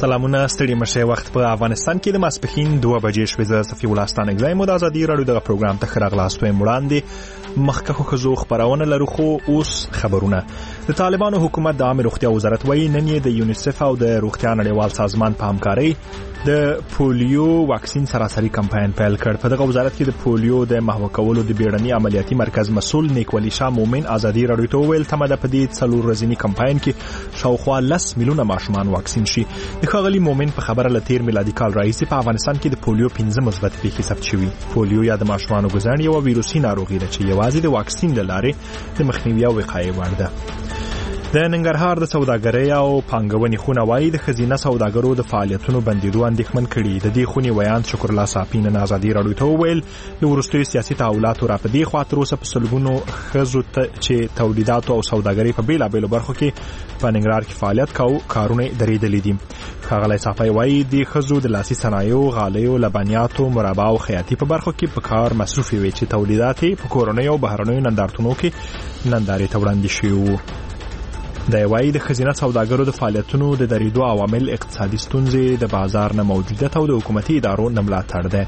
سلامونه ستړي مشه وخت په افغانستان کې د ماسپښین 2 بجې شوې. زه صفي ولستان اگزایم د ازادي رادیو دغه پروګرام ته خراغلاست ویم. وړاندې مخکښو ښځو خبرونه لرو، خو اوس خبرونه. د طالبانو حکومت د عامه روغتیا وزارت وایي نن یې د یونیسف او د روغتیا نړیوال سازمان په همکارۍ د پولیو واکسین سراسري کمپاین پیل کړ. په دغه وزارت کې د پولیو د محو کولو د بیړني عملیاتي مرکز مسؤل نیکولي شاه مومن ازادي رادیو ته وویل تمه ده په دې 4 ورځني کمپاین کې شاوخوا 10 میلیونه ماشومان واکسین شي. د ښاغلي مومن په خبره له 13 میلادي کال راهیسې په افغانستان کې د پولیو 15 مثبت پیښې ثبت شوي. پولیو یا د ماشومانو ګزن یو ویروسي ناروغي ده چې یوازې د واکسین له لارې د مخنیوي او وقایې وړ ده. د ننګرهار د سوداګرۍ او پانګونې خونه وایي د ښځینه سوداګرو د فعالیتونو بندېدو اندېښمن کړي. د دې خونې ویاند شکر الله صافي نن ازادي راډیو ته وویل د وروستیو سیاسي تحولاتو را په دې خوا تر اوسه په سلګونو ښځو چې تولیداتو او سوداګرۍ په بېلابېلو برخو کې په ننګرهار کې فعالیت کارونه درېدلي دي. ښاغلی صافي وایي د ښځو د لاسي صنایعو، غالیو، لبنیاتو، مربا او خیاطۍ په برخو کې په کار مصروفې وي چې تولیدات یې په کورنیو او بهرنیو نندارتونو کې نندارې ته وړاندې شوي وو. د وایي د ښځینه سوداګرو د فعالیتونو د درېدو عوامل اقتصادي ستونزې، د بازار نه موجودیت او د حکومتي ادارو نه ملاتړ ده.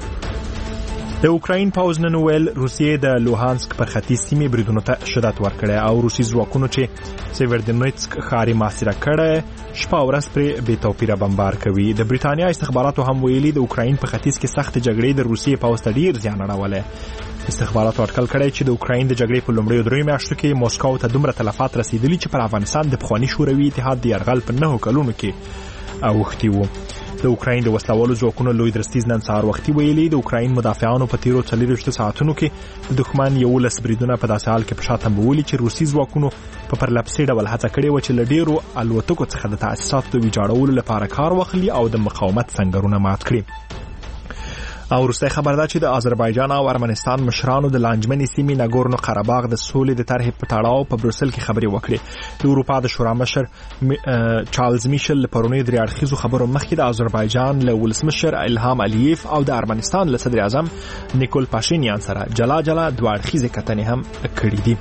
د اوکراین پوځ نن ویل روسیې د لوهانسک پر ختیځ سیمې بریدونو ته شدت ورکړی او روسي ځواکونو چې سیوردونیتسک ښار یې محاصره کړی شپه او ورځ پرې بې توپیره بمبار کوي. د بریتانیا استخباراتو هم ویلي د اوکراین په ختیځ کې سخت جګړې د روسیې پوځ ته ډیر زیان اړولی. استخباراتو اټکل کړی چې د اوکراین د جګړې په لومړیو 3 میاشتو کې موسکو ته دومره تلفات رسیدلي چې پر افغانستان د پخواني شوروي اتحاد د یرغل په 9 کلونو کې اوښتي وو. د اوکراین د وسلوالو ځواکونو لوی درستیز نن سهار وختي ویلي د اوکراین مدافعانو په تیرو 24 ساعتونو کې د دښمن 11 بریدونه په داسې حال کې په شا تنبولي چې روسي ځواکونو په پرلپسې ډول هڅه کړې وه چې له ډیرو الوتکو څخه د تاسیساتو د ویجاړولو لپاره کار واخلي او د مقاومت سنګرونه مات کړي. او وروستی خبر ده چې د آذربایجان او ارمنستان مشرانو د لانجمنې سیمې ناګورنو قرهباغ د سولې د طرحې په تړاو په بروسل کې خبرې وکړې. د اروپا د شورا مشر چارلز میشل له پرونیو 3 اړخیزو خبرو مخکې د آذربایجان له ولسمشر الهام الیف او د ارمنستان له صدر اعظم نیکول پاشینیان سره جلا 2 اړخیزې کتنې هم کړې دي.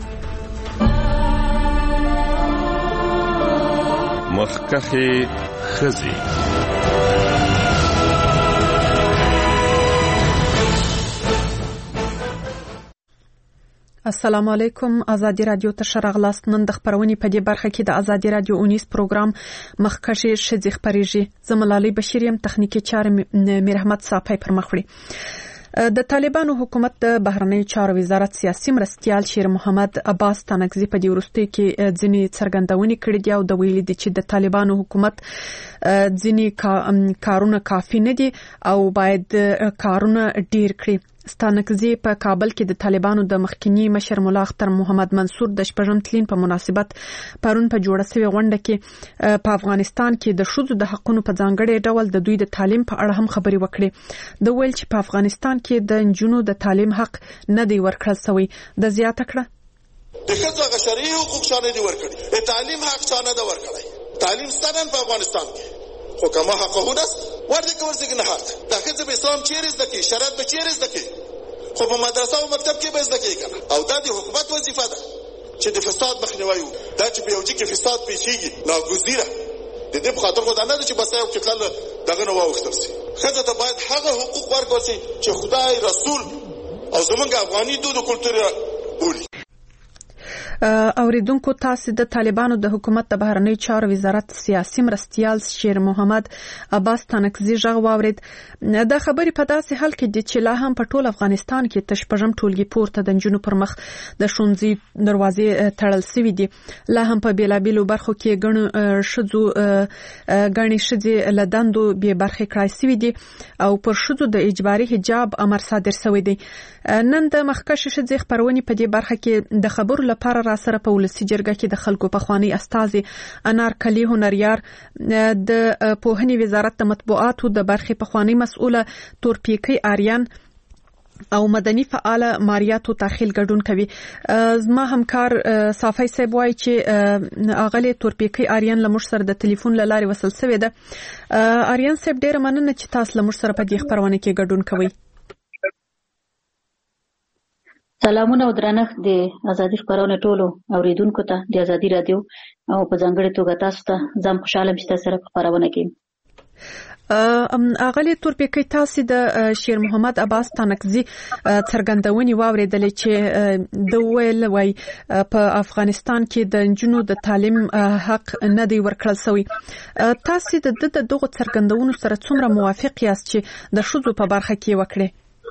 مخکښې ښځې. السلام علیکم. ازادي رادیو ته شراغلاست. نن د خبرونې په دې برخه کې د ازادي رادیو 19 پروګرام مخکښې ښځې خبرېږي. زه ملالۍ بشیر یم، تخنیکی چارې میر احمد صافی پر مخ وړي. د طالبانو حکومت د بهرنیو چارو وزارت سیاسي مرستیال شیر محمد عباس تنگزی په دې وروستیو کې ځینې څرګندونې کړې دي او د ویلي دي چې د طالبانو حکومت ځینې کارونه کافي نه دي او باید کارونه ډیر کړي. ستانکزی په کابل کې د طالبانو د مخکنی مشر مولا اختر محمد منصور د شپږم تلین په مناسبت پرون په جوړه شوی غونډه کې په افغانستان کې د ښځو د حقوقو په ځانګړي ډول د دوی د تعلیم په اړه هم خبري وکړي. د ویل چې په افغانستان کې د نجونو د تعلیم حق نه دی ورکړل شوی. د زیاته کړه د ښځو غشري حقوق شانه دی ورکړي، د تعلیم حق شانه دی ورکړي. تعلیم ستنن په افغانستان کې خو کما حقوق است ورته کورځي نه حق د ښځو په اسلام چیرې زده کی شرط به چیرې زده کی خو په مدرسه او مکتب کې به زده کی کنه. او دا د حکومت وظیفه ده چې د فساد مخنیوي وکړي. دا چې په یو ځای کې فساد پیښیږي ناګزیره د دې په خاطر خو دا نه چې بس یو کې کله دغه نه واوښتل شي. ښځه ته باید هغه حقوق ورکړل شي چې خدای رسول او زمونږ افغاني دود او کلتور بولي. اوریدونکو تاسو د طالبانو د حکومت د بهرنیو چارو وزارت سیاسي مرستیال شیر محمد عباس تنگزی ژغ واورید. د خبرې په داسې حال کې چې لا هم په ټول افغانستان کې تشپږم ټولګي پورته د نجونو پر مخ د ښوونځي دروازې تړل شوې دي. لا هم په بیلابیلو برخو کې ګڼې ښځې له دندو بې برخې کړای شوې دي او پر ښځو د اجباري حجاب امر صادر شوی دی. نن د مخکښې ښځې خبرونې په دې برخه کې د خبرو لپاره را سره په ولسي جرګه کې د خلکو پخوانی استازي انارکلی هنریار، د پوهنې وزارت د مطبوعاتو د برخې پخوانی مسؤله تورپیکی آریان او مدني فعال ماریاتو تاخیل ګډون کوي. زما همکار صافی صاحب وایي چې اغلی تورپیکی آریان لمر سره د ټلیفون لارې وصل شوی ده. آریان صاحب ډیره مننه چې تاسو لمر سره په دې خبرونه کې ګډون کوئ. سلامونه او درنښت د ازادي خبرونه ټولو اوریدونکو ته د ازادي رادیو او په ځانګړي توګه تاسو ته زم خوشاله یم چې تاسو سره خبرونه کوي. اغلی تورپیکی تاسو د شیر محمد عباس تانکزی څرګندونې واوریدلې چې د ویل وای په افغانستان کې د نجونو د تعلیم حق نه دی ورکړل شوی. تاسو د دغه څرګندونو سره څومره موافق یاست چې د ښځو په برخه کې وکړي؟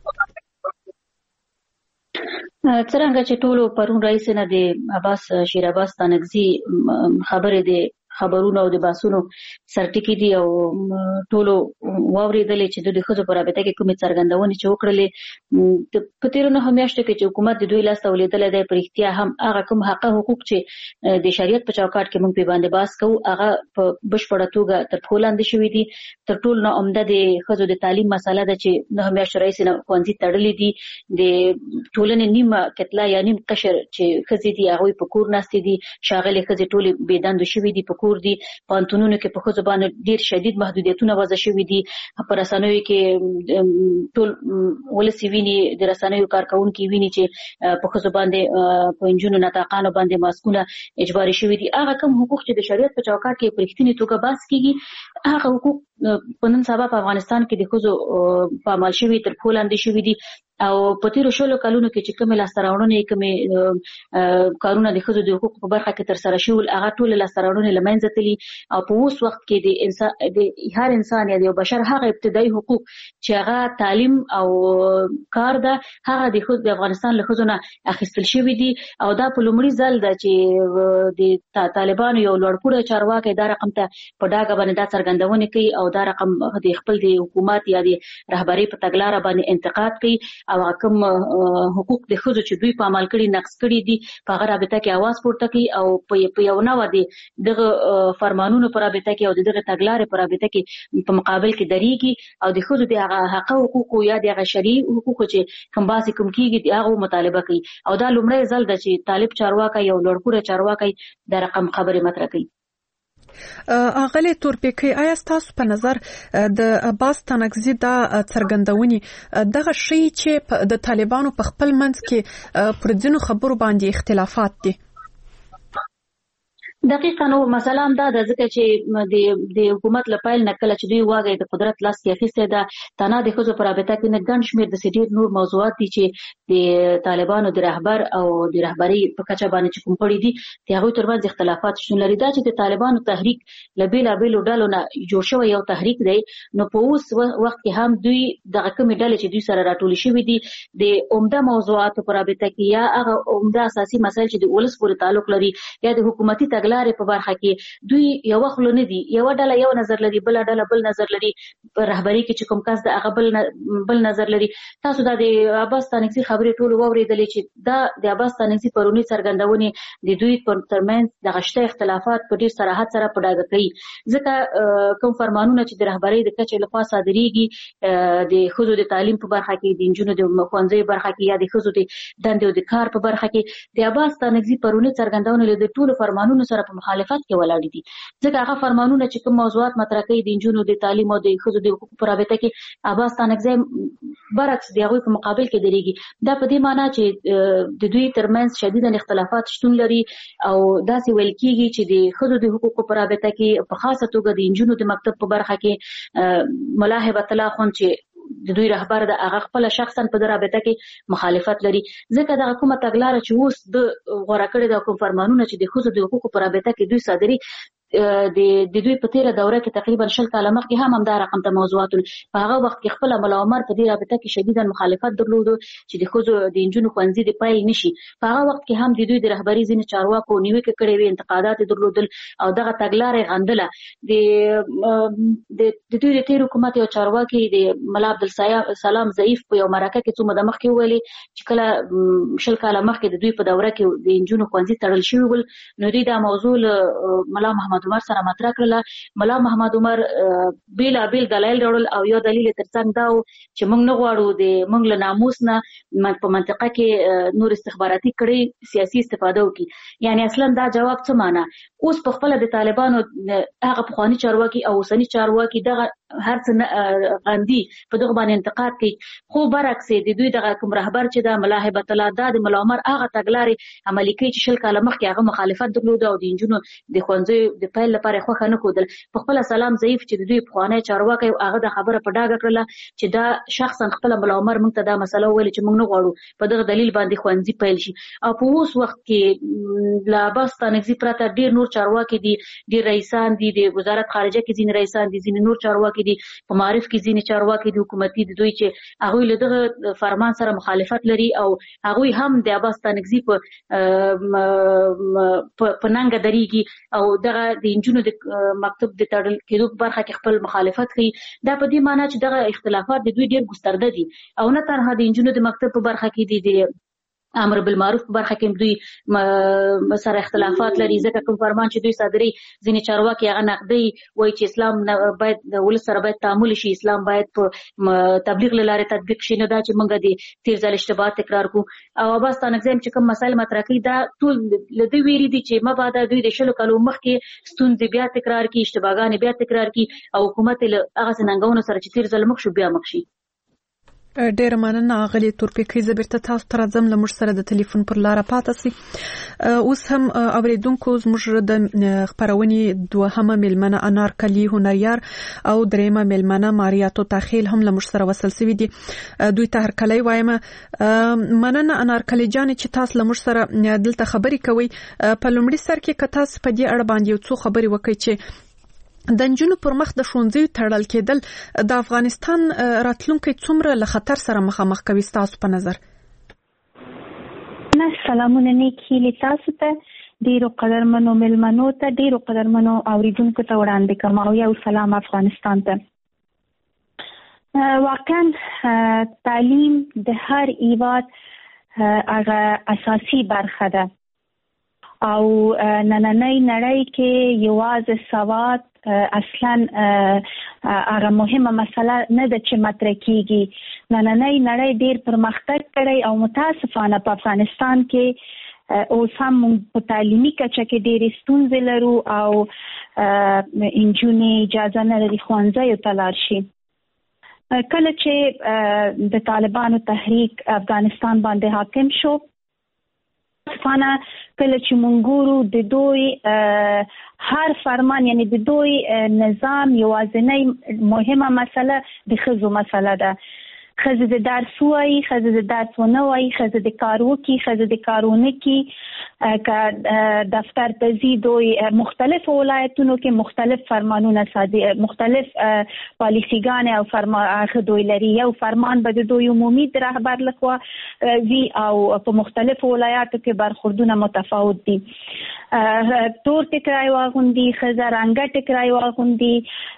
څرنګه چې ټولو پرون رئیس نه د شیر عباس تانکزی خبرې د خبرونو او د باسونو سرټکی دي او ټولو واوریدلې چې د ښځو په رابطه کې کومې څرګندونې چې وکړلې په تیرو 9 میاشتو کې چې حکومت د دوی لاس ته ولیدلې دی په رښتیا هم هغه کوم حقوق چې د شریعت په چوکاټ کې موږ په باندې باس کوو هغه په بشپړه توګه تر پښو لاندې شوي دي. تر ټولو نه عمده د ښځو د تعلیم مسله ده چې 9 میاشتو رئیس نه ښوونځي تړلې دي. د ټولنې نیمه کتله یا نیم قشر چې ښځې دي هغوی په کور ناستې دي. ښاغلې ښځې ټولې بېدندو شوي دي په کور دي. پوهنتونونو کې په ښځو باندې ډېر شدید محدودیتونه وضع شوي دي. په رسنیو کې ټول ولسي ویني د رسنیو کارکونکي ویني چې په ښځو باندې په نجونو ناطقانو باندې ماسکونه اجباري شوي دي. هغه کوم حقوق چې د شریعت په چوکاټ کې په رښتینې توګه بحث کیږي هغه حقوق په نن سبا په افغانستان کې د ښځو په عمل شوي تر پښو لاندې شوي دي او په تیرو 16 کلونو کې چې کومې لاسته راوړنې کومې کارونه د ښځو د حقوقو په برخه کې ترسره شول هغه ټول لاسته راوړنې له منځه تللي او په اوس وخت کې د هر انسان یا د یو بشر هغه ابتدایي حقوق چې هغه تعلیم او کار ده هغه د افغانستان له ښځو نه اخیستل شوي دي او دا په لومړي ځل ده چې د طالبانو یو لوړپوړی چارواکی دا رقم ته په ډاګه باندې دا څرګندونې کوي او دا رقم د خپل د حکومت یا د رهبرۍ په تګلاره باندې انتقاد کوي او کوم حقوق د ښځو چې دوی په عمل کړي نقض کړي دي په هغه رابطه کې اواز پورته کوي او په یو نوع دغه فرمانونو په رابطه کې او دغه تګلارې په رابطه کې په مقابل کې درېږي او د ښځو د هغه حقوق یا د هغه شرعي حقوق چې کوم باسي کوم کېږي هغه مطالبه کوي او دا لومړی ځل ده چې طالب چارواکی او لوړپوړی چارواکی د رقم خبرې مطرح کوي. اغلی تورپیکی آیا ستاسو په نظر د عباس تانکزی دا څرګندونې دغه شی چې د طالبانو په خپل منځ کې پر ځینو خبرو باندې اختلافات دي؟ دقیقاً نو مثلا هم دا ده ځکه چې د حکومت له پیل نه کله چې دوی واګي د قدرت لاس کې اخیستی ده تنها د ښځو په رابطه کې نه ګڼ شمېر داسې ډېر نور موضوعات دي چې د طالبانو د رهبر او د رهبرۍ په کچه باندې چې کوم پړي دي د هغوی ترمنځ اختلافات شتون لري. دا چې د طالبانو تحریک له بېلابېلو ډلو نه جوړ شوی یو تحریک دی نو په اوس وخت کې هم دوی دغه کومې ډلې چې دوی سره راټولې شوي دي د عمده موضوعاتو په رابطه کې یا هغه عمده اساسي مسایل چې د ولس پورې تعلق لري یا د حکومتي تګلارې په برخه کې دوی یو خپل نه دي یو ډله یو نظر لري بل ډله بل نظر لري په رهبرۍ کې چې کوم کس د هغه بل نظر لري. تاسو دا د عباس تانکزی خبرې ټول واوریدلې چې دا د عباس تانکزی پرونی څرګندونې د دوی ترمنځ د غشته اختلافات په ډیر صراحت سره په ډاګه کوي ځکه کوم فرمانونه چې د رهبرۍ د کچې لخوا صادریږي د ښځو د تعلیم په برخه کې د نجونو د ښوونځیو برخه کې یا د ښځو د دندې او د کار په برخه کې د عباس تانکزی پرونی څرګندونې له ټولو فرمانونو سره په مخالفت کې ولاړ دي ځکه هغه فرمانونه چې کوم موضوعات مطرح کوي د نجونو د تعلیم او د ښځو د حقوقو په رابطه کې عباس تانکزی برعکس د هغوی په مقابل کې درېږي. دا په دې معنی چې د دوی ترمنځ شدیدا اختلافات شتون لري او داسې ویل کېږي چې د ښځو د حقوقو په رابطه کې په خاصه توګه د نجونو د مکتب په برخه کې ملا هبت الله خون چې د دوی رهبر د هغه خپل شخصا په رابطه کې مخالفت لري ځکه دغه کومه تګلاره چې اوس د غوړه کړې د کوم فرمانونه چې د ښځو د حقوقو په رابطه کې دوی صادري د دوی په تیره دوره کې تقریبا 20 کاله مخکې هم دا رقم ته موضوعات په هغه وخت کې خپل ملا عمر په دې رابطه کې شدیدا مخالفت درلود چې د ښځو د نجونو ښوونځي د پیل نشي. په هغه وخت کې هم د دوی د رهبرۍ ځینې چارواکو نیوکې کړې وې انتقادات درلودل او دغه تګلارې غندله. د دوی د تیر حکومت یو چارواکي د ملا عبدالسلام ضعیف په یو مرکه کې څو موده مخکې وویلې چې کله 20 کاله مخکې د دوی په دوره کې د نجونو ښوونځي تړل شوي ول نو دوی دا موضوع ملا محمد عمر سره مطرح کړله. ملا محمد عمر بیل دلایل راوړل او یو دلیل ترڅنګ دا چې موږ نه غواړو د موږ له ناموس نه په منطقه کې نور استخباراتي کړي سیاسي استفاده وکړي. یعنی اصلا دا جواب څه معنی اوس په خپل د طالبانو هغه پخوانی چارواکي او اوسنی چارواکي دغه هر څه غندي په دغه باندې انتقاد کوي. خو برعکس د دوی دغه کوم رهبر چې د ملاحبت الله د ملا عمر هغه تګلارې عملي کوي چې 20 کاله مخکې هغه مخالفت درلود او د انجونو د ښوونځیو د پیل لپاره خوښه نه کودل. په خپل سلام ضعیف چې د دوی پخوانی چارواکي هغه د خبره په ډاګه کړله چې دا شخصا خپل ملا عمر موږ ته دا مسله ویل چې موږ نه غواړو په دغه دلیل باندې ښوونځي پیل شي. او په اوس وخت کې لا عباس ستانکزي پرته ډیر نور چارواکي دي، ډیر رئیسان دي، د وزارت خارجه کې ځینې رئیسان دي، ځینې نور چارواکي دي، په معارف کې ځینې چارواکي دي حکومتي دي، دوی چې هغوی له دغه فرمان سره مخالفت لري او هغوی هم د عباس ستانکزي په ننګه درېږي او دغه د انجونو د مکتب د تړل کېدو په برخه کې خپل مخالفت کوي. دا په دې معنی چې دغه اختلافات د دوی ډیر ګسترده دي او نه تنها د انجونو د مکتب په برخه کې دي، د امر بالمعروف په برخه کې دوی سره اختلافات لري. ځکه کوم فرمان چې دوی صادري ځینې چارواکي هغه نقدي وایي چې اسلام باید د ولس سره باید تعامل شي، اسلام باید په تبلیغ له لارې تطبیق شي، نه دا چې موږ د تیر ځل اشتباهات تکرار کو. او عباس ستانکزي چې کوم مسایل مطرح کوي دا ټول له دوی ویري دي چې مبادا دوی د 20 کالو مخکې ستونزې بیا تکرار کی، اشتباهګانې بیا تکرار کی او حکومت له هغه څنګهونو سره چې تیر ځل مخ شو بیا مخ شي. ډېر مننه اغلی تورپیکۍ. زه بیرته تاسو ته راځم، له موږ سره د ټلیفون پر لاره پاتې سئ. اوس هم اوریدونکو زموږ د خپرونې دوهمه میلمنه انارکلي هنریار او دریمه میلمنه ماریا توتاخیل هم له موږ سره وصل سوي دي. دوی ته هرکلی وایم. مننه انارکلي جانې چې تاسو له موږ سره دلته خبرې کوئ. په لومړي سر کې که تاسو په دې اړه باندې یو څو خبرې وکړئ چې د نجونو پر مخ د ښوونځیو تړل کېدل د افغانستان راتلونکی څومره له خطر سره مخامخ کوي ستاسو په نظر؟ سلامونه نیکي له تاسو ته، ډیرو قدرمنو ملمنو ته، ډیرو قدرمنو اوریدونکو ته وړاندې کوم او یو سلام افغانستان ته. واقعا تعلیم د هر هیواد هغه اساسي برخه ده او نننۍ نړۍ کې یوازې سواد اصلا هغه مهمه مسله نه ده چې مطرح کیږي. نننۍ نړۍ ډیر پرمختګ کړی او متاسفانه په افغانستان کې اوس هم په تعلیمي کچه کې ډېرې ستونزې لرو او انجونې اجازه نه لري ښوونځیو ته لاړ شي. کله چې د طالبانو تحریک افغانستان باندې حاکم شو، فانا کله چې مونږ ګورو د دوی هر فرمان یعنی د دوی نظام یوازینی مهمه مسله د ښځو مسله ده. ښځې د درس وایي، ښځې د درس ونه وایي، ښځې د کار وکړي، ښځې د کار ونه کړي. که دفتر ته ځي دوی مختلفو ولایتونو کې مختلف فرمانونه مختلف پالیسیګانې او دوی لري. یو فرمان به د دوی عمومي د رهبر لخوا وي او په مختلفو ولایاتو کې برخوردونه متفاوت دي. تور ټکرای واغوندي، ښځه رنګه ټکرای واغوندي،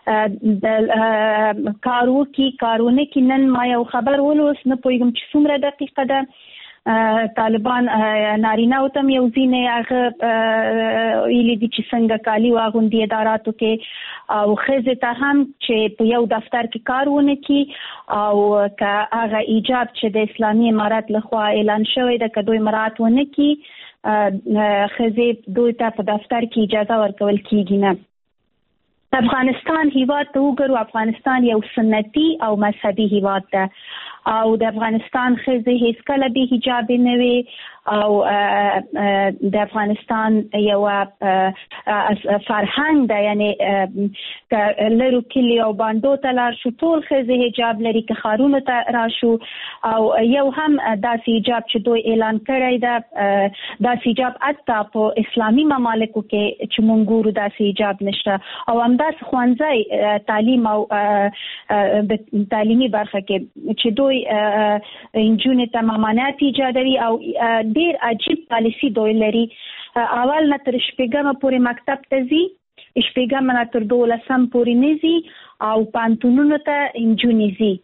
کار وکړي، کارونه کې. نن ما یو خبر ولوس، نه پوهېږم چې څومره دقیقه ده، طالبان نارینه او تم یو ځینې هغه ویلي دي چې څنګه کالي واغوندي اداراتو کې او ښځې ته هم چې په یو دفتر کې کار ونه کړي او که هغه ایجاب چې د اسلامي امارت لخوا اعلان شوی ده که دوی مراعات ونه کړي، ښځې دوی ته په دفتر کې اجازه ورکول کیږي نه. افغانستان هیواد ته وګورو، افغانستان یو سنتي او مذهبي هیواد ده او د افغانستان ښځې هیڅ کله بې حجابې نه وي او د افغانستان یو فرهنګ ده، یعنی که لرو کلی او باندو ته لاړ شو ټول ښځې حجاب لري، که ښارونو ته راشو او یو هم داسې حجاب چې دوی اعلان کړی ده، داسې حجاب حتی په اسلامي ممالکو کې چې مونږ ګورو داسې حجاب نشته. او همداسې ښوونځی تعلیم او د تعلیمي برخه کې چې دوی انجونې ته ممانعت ایجادوي او ډیر عجیب پالیسی دوی لري. اول نه تر شپږمه پورې مکتب ته ځي، شپږمه نه تر 12 پورې نه ځي او پانتونونو ته انجونې ځي.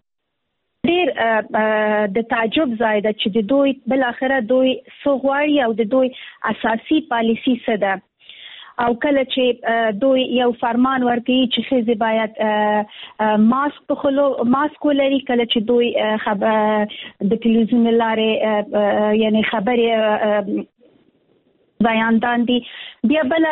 ډیر د تعجب ځای ده چې د دوی بل اخره دوی څه غواړي او د دوی اساسي پالیسی څه ده. او کله چې دوی یو فرمان ورکوي چې ښځې باید ماسک ولري، کله چې دوی د تلویزیون لارې یعنی خبرې بیاندان دي. بیا بل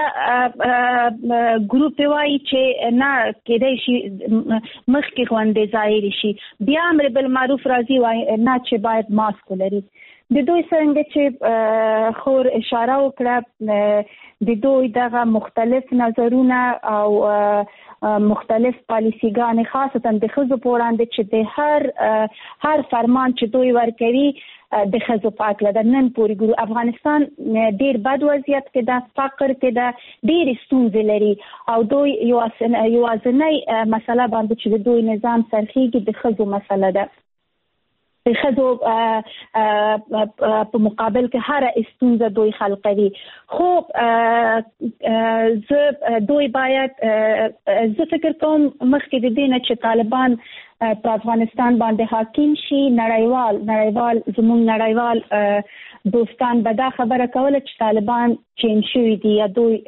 ګروپ وایي چې نه کېدای شي مخکې غونډې ظاهر شي. بیا امر بالمعروف راځي وایي نه چې باید ماسک ولري. د دوی څنګه چې خور اشاره وکړه د دوی دغه مختلف نظرونه او مختلف پالیسیګان خاصتا د ښځو په وړاندې چې د هر فرمان چې دوی ورکوي د ښځو په هکله د نن پورې ګورو افغانستان ډېر بد وضعیت کې ده، فقر کې ده، ډېرې ستونزې لري او دوی یوازینۍ مسله باندې چې د دوی نظام سرخیږي د ښځو مسله ده. د ښځو په مقابل کې هر ستونزه دوی خلقوي. خو دوی باید زه فکر کوم مخکې د دې نه چې طالبان په افغانستان باندې حاکم شي نړیوال زموږ نړیوال دوستان به دا خبره کوله چې طالبان چین شوي دي یا دوی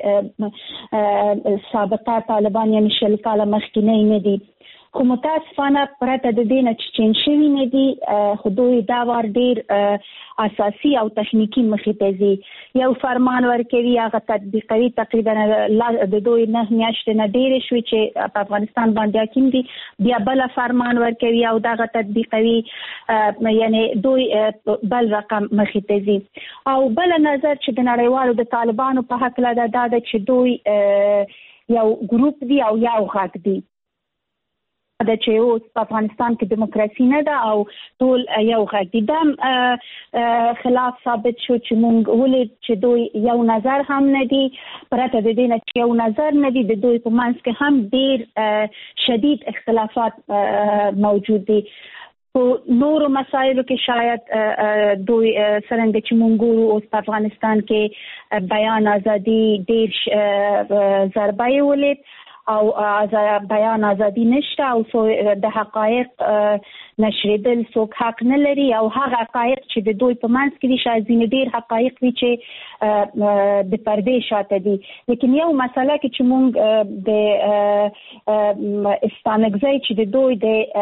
سابقه طالبان یعنی 20 کاله مخکې نه دي. خو متاسفانه پرته د دې نه چې چین شوي نه دي خو دوی دا وار ډېر اساسي او تخنیکی مخې ته ځي. یو فرمان ورکوي هغه تطبیقوي تقریبا د دوی 9 میاشتې نه ډېرې شوي چې په افغانستان باندې حاکم دي. بیا بل فرمان ورکوي او دغه تطبیقوي یعنی دوی بل رقم مخې ته ځي. او بل نظر چې د نړیوالو د طالبانو په هکله دا ده چې دوی یو ګروپ دي او یو غږ دي دا چې اوس په افغانستان کې دیموکراسي نه ده او ټول یو غږ دي. دا خلاف ثابت شو چې مونږ ولید چې دوی یو نظر هم نه دي پرته د دې نه چې یو نظر نه دي د دوی په منځ کې هم ډېر شدید اختلافات موجود دي. په نورو مسایلو کې شاید دوی څرنګه چې مونږ ګورو اوس په افغانستان کې بیان ازادي ډېر ضربه یې ولید او بیان ازادي نشته او د حقایق نشریدل څوک حق نه لري او هغه حقایق چې د دوی په منځ کې دي شاید ځینې ډېر حقایق وي چې د پردې شاته دي. لیکن یو مسله کې چې مونږ د استانګزی چې د دوی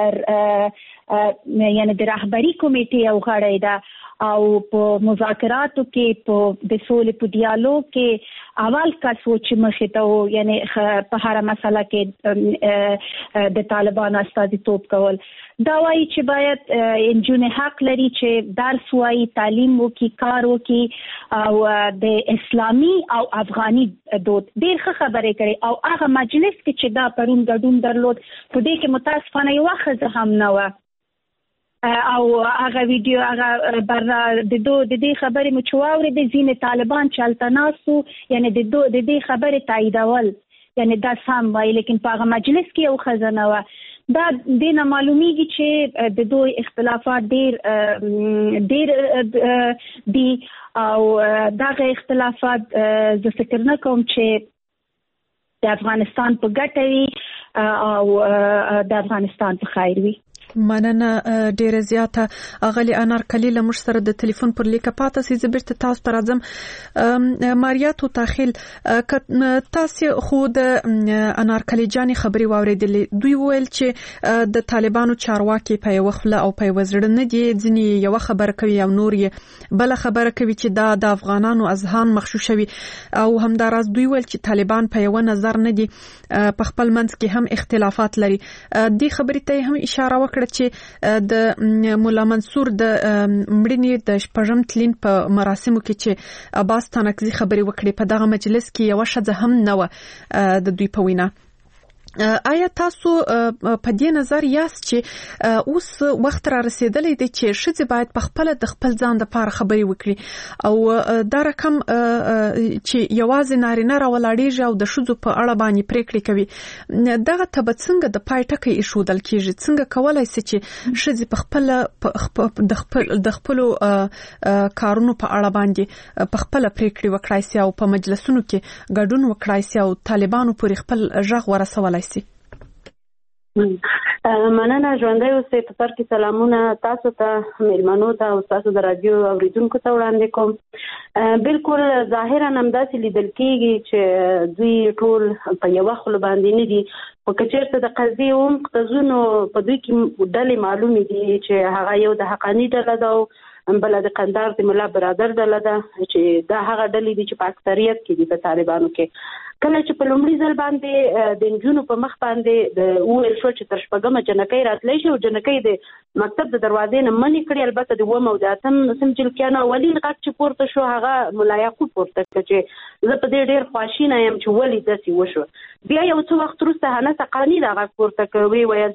د یعنی د رهبری کمیټې یو غړی ده او په مذاکراتو کې په د سولې په ډیالوګ کې اول کس و چې مخې ته و یعنی په هر مسله کې د طالبانو استازیتوب کول. دا وایي چې باید نجونې حق لري چې درس وایي، تعلیم وکړي، کار وکړي او د اسلامي او افغاني دود ډېر ښه خبرې کړي. او هغه مجلس کې چې دا پرون ګډون درلود په دې کې متاسفانه یوه ښځه هم نه وه او هغه ویډیو هغه برا د دې خبرې مو چې واورېدې ځینې طالبان چې هلته ناست وو یعنی د دې خبرې تاییدول یعنی دا سم وایي لیکن په هغه مجلس کې یو ښځه نه وه. دا دې نه معلومیږي چې د دوی اختلافات ډېر دي او دغه اختلافات زه فکر نه کوم چې د افغانستان په ګټه وي او د افغانستان په خیر وي. مننه ډیره زیاته اغلی انارکلی له موږ سره د ټلیفون پر لیکه پاتې سي زبرت تاسو ته راځم. ماریاتو تاخیل تاسو خود انارکلی جاني خبري واوریدلې دوی ویل چې د طالبانو چارواکي په یو خله او په وزړه نه دي ځنی یو خبر کوي او نور یې بل خبر کوي چې د افغانانو اذهان مخشوشوي او همداراز دوی ویل چې طالبان په یو نظر نه دي په خپل منځ کې هم اختلافات لري. دې خبرې ته هم اشاره وکړه چې د مولا منصور د مړینې د شپږم تلین په مراسمو کې چې عباس تانکزي خبري وکړي په دغه مجلس کې یو ښځه هم نه و د دوی په وینا. آیا تاسو په دې نظر یاست چې اوس وخت را رسیدلی دی چې ښځې باید په خپل د خپل ځان لپاره خبري وکړي او دا رقم چې یوازې نارینه راولاړیږي او د ښځو په اړه باندې پریکړې کوي دغه ته به څنګه د پای ټکی ایښودل کیږي؟ څنګه کولای شي چې ښځې په خپل د خپل کارونو په اړه باندې په خپل پریکړې وکړای شي او په مجلسونو کې ګډون وکړای شي او طالبانو پورې خپل ژغ ورسولای شي؟ مننه ژوندۍ اوسئ. په سر کې سلامونه تاسو ته میلمنو ته او تاسو د رادیو اوریدونکو ته وړاندې کوم. بالکل ظاهرا همداسې لیدل کېږي چې دوی ټول په یوه خوله باندې نه دي خو که چېرته د قضیې عمق ته ځو نو په دوی کې ډلې معلومې دي چې هغه یو د حقاني ډله ده او بل د قندهار د ملا برادر ډله ده چې دا هغه ډلې دي چې په اکثریت کې دي په طالبانو کې. کله چې په لومړي ځل باندې د نجونو په مخ باندې د وویل شو چې تر شپږمه جنکۍ راتلی شي او جنکۍ د مکتب د دروازې نه منې کړي، البته د 9 او د 8 سنجل کېانو اولین غږ چې پورته شو هغه ملا یعقوب پورته کړ چې زه په دې ډېر خواشینه یم چې ولې داسې وشو. بیا یو څه وخت وروسته هنس حقاني دا غږ پورته کړ، ویل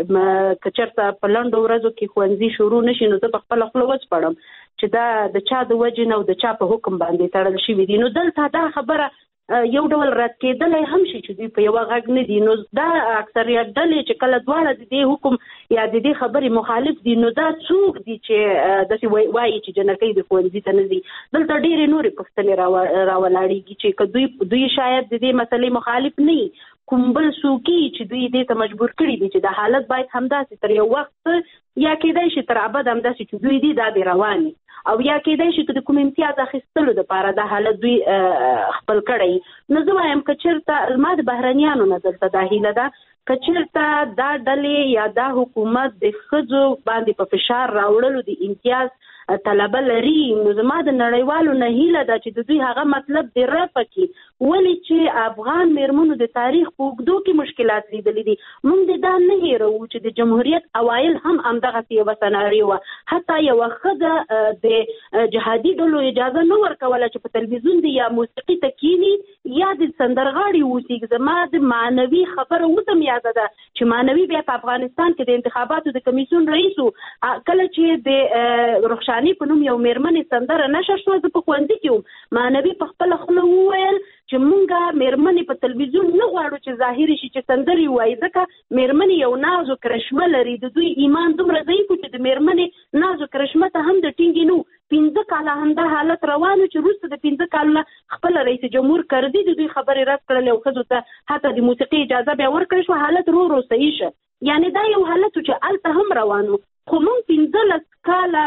چې که چېرته په لنډو ورځو کې ښوونځي شروع نشي نو زه په خپله خوله وڅپړم چې دا د چا د وجې نه او د چا په حکم باندې تړل شوي دي. نو دلته دا خبره یو ډول رد کېدلی هم شي چې دوی په یوه غږ نه دي. نو دا اکثریت ډلې چې کله دواړه د دې حکم یا د دې خبرې مخالف دي نو دا څوک دي چې داسې وایي چې جنکۍ د ښوونځي ته نه ځي. دلته ډېرې نورې پوښتنې راولاړېږي چې دوی شاید د دې مسلې مخالف نه وي، کوم بل څوکي چې دوی دې ته مجبور کړي دي چې د حالت باید همداسې تر یو وخت یا کېدای شي تر ابد همداسې چې دوی دي دا دې روان وي، او یا کېدای شي که د کوم امتیاز اخیستلو دپاره دا حالت دوی خپل کړی. نو زه وایم که چېرته زما د بهرنیانو نه دلته دا هیله ده که چېرته دا ډلې یا دا حکومت د ښځو باندې په فشار راوړلو د امتیاز طلبه لري نو زما د نړیوالو نه هیله ده چې د دوی هغه مطلب د رفع کړي. ولې چې افغان میرمنو د تاریخ په اوږدو کې مشکلات لیدلي دي، موږ د دا نه هېروو چې د جمهوریت اوایل هم همدغسې یوه سناریو وه. حتی یوه ښځه د جهادي ډلو اجازه نه ورکوله چې په تلویزیون دي یا موسیقي ته کښېني یا د سندرغاړي اوسېږي. زما د معنوي خبره اوس هم یاده ده چې معنوي بیا په افغانستان کې د انتخاباتو د کمیسیون رئیس و، کله چې د رخشاني په نوم یو میرمنې سندره نشر شوه زه په ښوونځي کې وم، معنوي په خپله خوله وویل چې مونږه میرمنې په تلویزیون نه غواړو چې ظاهري شي چې سندرې ووایي، ځکه میرمنې یو ناز و کرشمه لري، د دوی ایمان دومره ضعیف و چې د میرمنې ناز و کرشمه ته هم د ټینګې نه و. 15 کاله همدا حالت روانو چې وروسته د 15 کالو نه خپل رئیس جمهور کردي د دوی خبرې رد کړلې او ښځو ته حتی د موسیقي اجازه بیا ورکړل شو، حالت رو صحیح شه. یعنی دا یو حالت و چې هلته هم روان و، خو موږ 15 کاله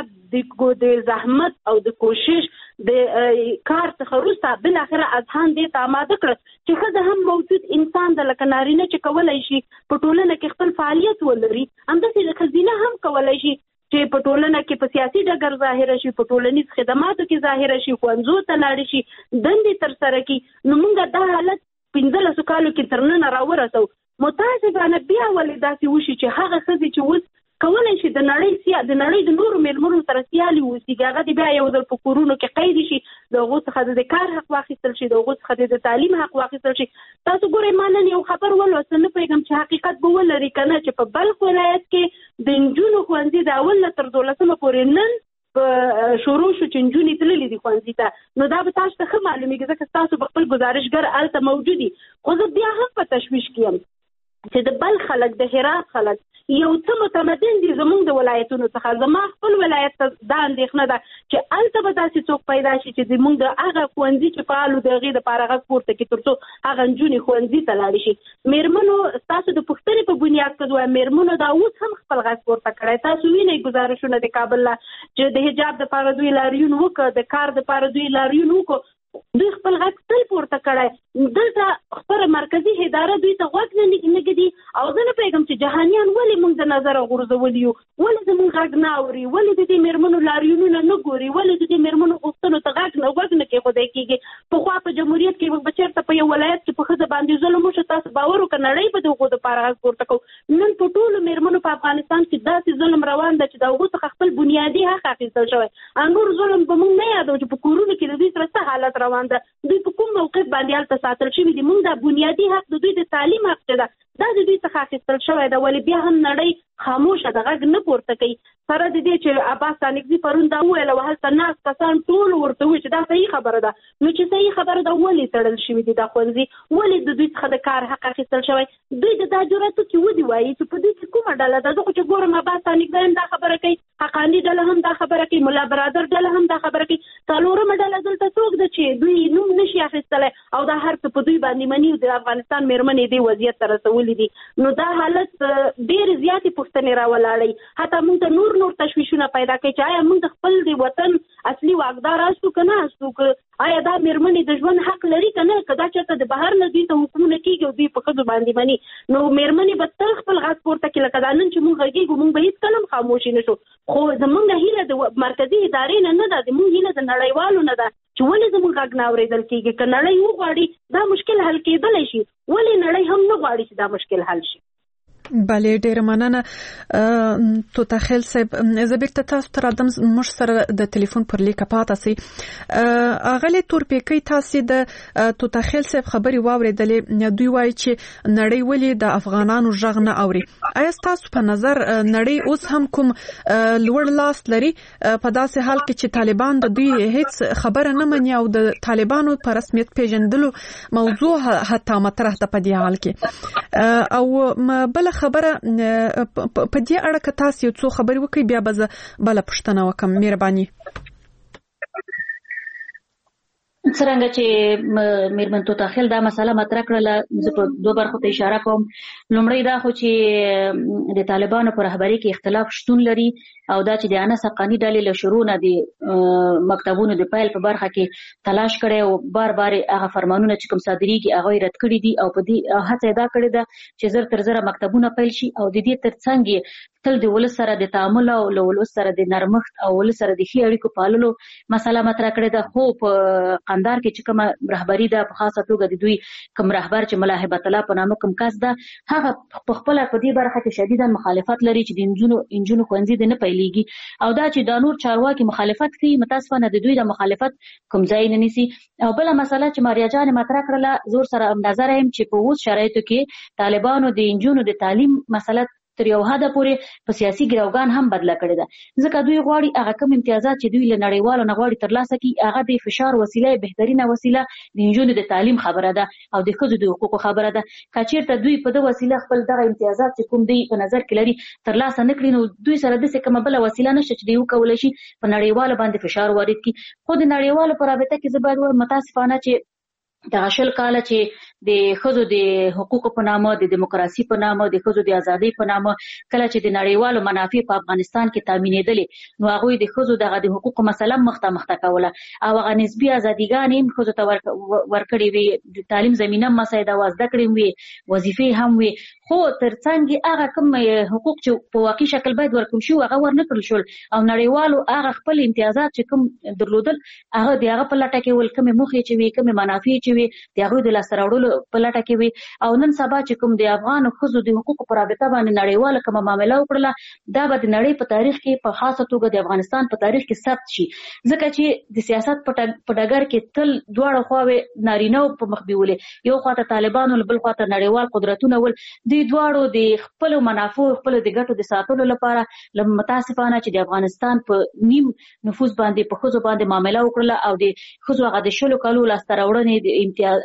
د زحمت او د کوشش د کار څخه وروسته بالاخره اذهان دې ته آماده کړل چې ښځه هم موجود انسان ده لکه نارینه چې کولی شي په ټولنه کې خپل فعالیت ولري، همداسې د ښځینه هم کولی شي چې په ټولنه کې په سیاسي ډګر ظاهره شي، په ټولنیز خدماتو کې ظاهره شي، ښوونځیو ته لاړې شي، دندې ترسره کړي. نو موږ دا حالت 15 کالو کې تر ننه راورسو. متاسفانه بیا ولې داسې وشي چې هغه ښځې چې اوس کولی شي د نړۍ د نورو میرمنو سره سیالي وسیږي، هغه دې بیا یو ځل په کورونو کې قید شي، د هغو څخه د کار حق واخیستل شي، د هغو څخه د تعلیم حق واخیستل شي. تاسو ګورئ ما نن یو خبر ولوسته، نه پوهېږم چې حقیقت به ولري که نه، چې په بلخ ولایت کې د نجونو ښوونځي د اول نه تر 12مه پورې نن شروع شو چې نجونې تللې دي ښوونځي ته. نو دا به تاسو ته ښه معلومېږي ځکه ستاسو به خپل ګزارشګر هلته موجود وي. خو زه بیا هم په تشویش کې یم چې د بلخ خلک د هرات خلک یو څه متمدن دي زموږ د ولایتونو څخه. زما خپل ولایت ته دا اندېښنه ده چې هلته به داسې څوک پیدا شي چې زموږ د هغه ښوونځي چې فعال و د هغې دپاره غږ پورته کړي تر څو هغه نجونې ښوونځي ته لاړې شي. میرمنو ستاسو د پوښتنې په بنیاد که زه وایم میرمنو دا اوس هم خپل غږ پورته کړی. تاسو وینئ ګزارشونه د کابل نه چې د حجاب دپاره دوی لاریون وکړه، د کار دپاره دوی لاریون وکړو، دوی خپل غږ تل پورته کړی. دلته خپله مرکزي اداره دوی ته غوږ نه ږدي او زه نه پوهېږم چې جهانیان ولې موږ د نظره غورځولي یو، ولې زموږ غږ نه اوري، ولې د دې میرمنو لاریونونه نه ګوري، ولې د دې میرمنو غوښتنو ته غږ نه کېښودی کېږي. پخوا په جمهوریت کې به چېرته په یو ولایت کې په ښځه باندې ظلم وشو، تاسو باور وکړه نړۍ به د هغو دپاره غږ پورته کوو. نن په ټولو میرمنو په افغانستان کې داسې ظلم روان ده چې د هغو څخه خپل بنیادي حق اخیستل شوی. نور ظلم به موږ نه یادوو چې په کورونو کې د دوی سره څه حالت روان ده، دوی په کوم موقف باندې هلته ساتل شوي دي. موږ دا بنیادي حق د دوی د تعلیم حق چې ده دا د دوی څخه اخیستل شوی ده، ولې بیا هم نړۍ خاموشه د غږ نه پورته کوي. سره د دې چې عباس ستانکزي پرون دا وویل او هلته ناست کسان ټول ورته وویل چې دا صحیح خبره ده. نو چې صحیح خبره ده ولې تړل شوي دي دا ښوونځي، ولې د دوی څخه د کار حق اخیستل شوی؟ دوی د دا جرأت کې ودې وایي چې په دوی کې کومه ډله ده. زه خو چې ګورم عباس ستانکزی هم دا خبره کوي، حقاني ډله هم دا خبره کوي، ملا برادر ډله هم دا خبره کوي، څلورمه ډله دلته څوک ده چې دوی نوم نشي اخیستلی او دا هر څه په دوی باندې مني او د افغانستان میرمنې دې وضعیت ته رسولي دي. نو دا حالت ډېرې زیاتې پوښتنې راولاړوي. حتی موږ ته نور تشویشونه پیدا کوي چې آیا موږ د خپل د وطن اصلي واکدار هستو که نه هستو، آیا دا میرمنې د ژوند حق لري که نه، که دا چېرته د بهر نه دوی ته حکمونه کېږي او دوی په ښځو باندې مني. نو میرمنې به تل خپل غږ پورته کړي، لکه دا نن چې موږ غږېږو موږ به هېڅکله هم خاموشي نه شو. خو زمونږ هیله د مرکزي ادارې نه ده، زمونږ هیله د نړیوالو نه ده چې ولې زمونږ غږ نه اورېدل کېږي. که نړۍ وغواړي دا مشکل حل کېدلی شي، ولې نړۍ هم نه غواړي چې دا مشکل حل شي. بله ډیره مننه توتاخیل صاحب. زه بیرته تاسو ته راځم، موږ سره د ټلیفون پر لیکه پاتې سي. اغلی تورپیکی تاسو د توتاخیل صاحب خبري واوریدلې، دوی وایي چې نړۍ ولې د افغانانو غږ نه اوري. آیا تاسو په نظر نړۍ اوس هم کوم لوړ لاس لري په داسې حال کې چې طالبان د دوی هیڅ خبره نه مني او د طالبانو په رسمیت پیژندلو موضوع حتی مطرح ده په دې حال کې؟ او بل خبره په دې اړه که تاسو یو څو خبرې وکړئ بیا به زه بله پوښتنه وکړم. مهرباني. څرنګه چې میرمن توتاخیل دا مسله مطرح کړله، زه په دوه برخو ته اشاره کوم. لومړی دا خو چې د طالبانو په رهبرۍ کې اختلاف شتون لري او دا چې د انس حقاني ډلې له شروع نه د مکتبونو د پیل په برخه کې تلاش کړی او بار بار هغه فرمانونه چې کوم صادریږي هغه رد کړي دي او په دې هڅه دا کړې ده چې زر تر زره مکتبونه پیل شي او د دې ترڅنګ تل د ولس سره د تعامل او له ولس سره د نرمښت او ولس سره د ښې اړیکو پاللو مسله مطرح کړې ده. خو په قندار کې چې کومه رهبري ده، په خاصه توګه د دوی کوم رهبر چې ملا هبت الله په نامه کوم کس ده، هغه په خپل په دې برخه کې شدیدا مخالفت لري چې د انجونو ښوونځي د نه پیلېږي او دا چې د نور چارواکي مخالفت کوي، متاسفانه د دوی د مخالفت کوم ځای نه نیسي. او بل مسله چې ماریا جان مطرح کړله، زور سره نظر هم چې په اوس شرایطو کې طالبانو د انجونو د تعلیم مسله تر یو حده پورې په سیاسي ګروګان هم بدله کړې ده، ځکه دوی غواړي هغه کوم امتیازات چې دوی له نړیوالو نه غواړي ترلاسه کړي هغه د فشار وسیله، بهترینه وسیله د انجونو د تعلیم خبره ده او د ښځو د حقوقو خبره ده. که چېرته دوی په دغه وسیله خپل دغه امتیازات چې کوم دوی په نظر کې لري ترلاسه نه کړي، نو دوی سره داسې کومه بله وسیله نشته چې دوی وکولی شي په نړیوالو باندې فشار وارد کړي. خو د نړیوالو په رابطه کې زه باید ووایم متاسفانه چې دغه شل کاله چې د ښځو د حقوقو په نامه، د دیموکراسي په نامه، د ښځو د ازادۍ په نامه کله چې د نړیوالو منافع په افغانستان کې تامینېدلې، نو هغوی د ښځو دغه د حقوقو مسله مخته کوله او هغه نسبي ازادیګانې هم ښځو ته ورکړې وې، د تعلیم زمینه مساعده وه، زده کړې وې، وظیفې هم وې. خو ترڅنګ هغه کوم حقوق چې په واقعي شکل باید ورکړل شي هغه ورنه کړل شول او نړیوالو هغه خپل امتیازات چې کوم درلودل هغه د هغه په لټه کې ول، کومې موخې چې وي، کومې منافع چې وي د هغوی د لاسته راوړلو په لټه کې وي. او نن سبا چې کوم د افغان ښځو د حقوقو په رابطه باندې نړیواله کومه معامله وکړله، دا به د نړۍ په تاریخ کې په خاصه توګه د افغانستان په تاریخ کې ثبت شي، ځکه چې د سیاست په ډګر کې تل دواړه خواوې نارینه په مخ بیولې، یو خواته طالبانو بل خواته نړیوال قدرتونه ول. دوی دواړو د خپلو منافعو خپلو د ګټو د ساتلو لپاره متاسفانه چې د افغانستان په نیم نفوذ باندې په ښځو باندې معامله وکړله او د ښځو هغه د 10 کالو لاسته راوړنې د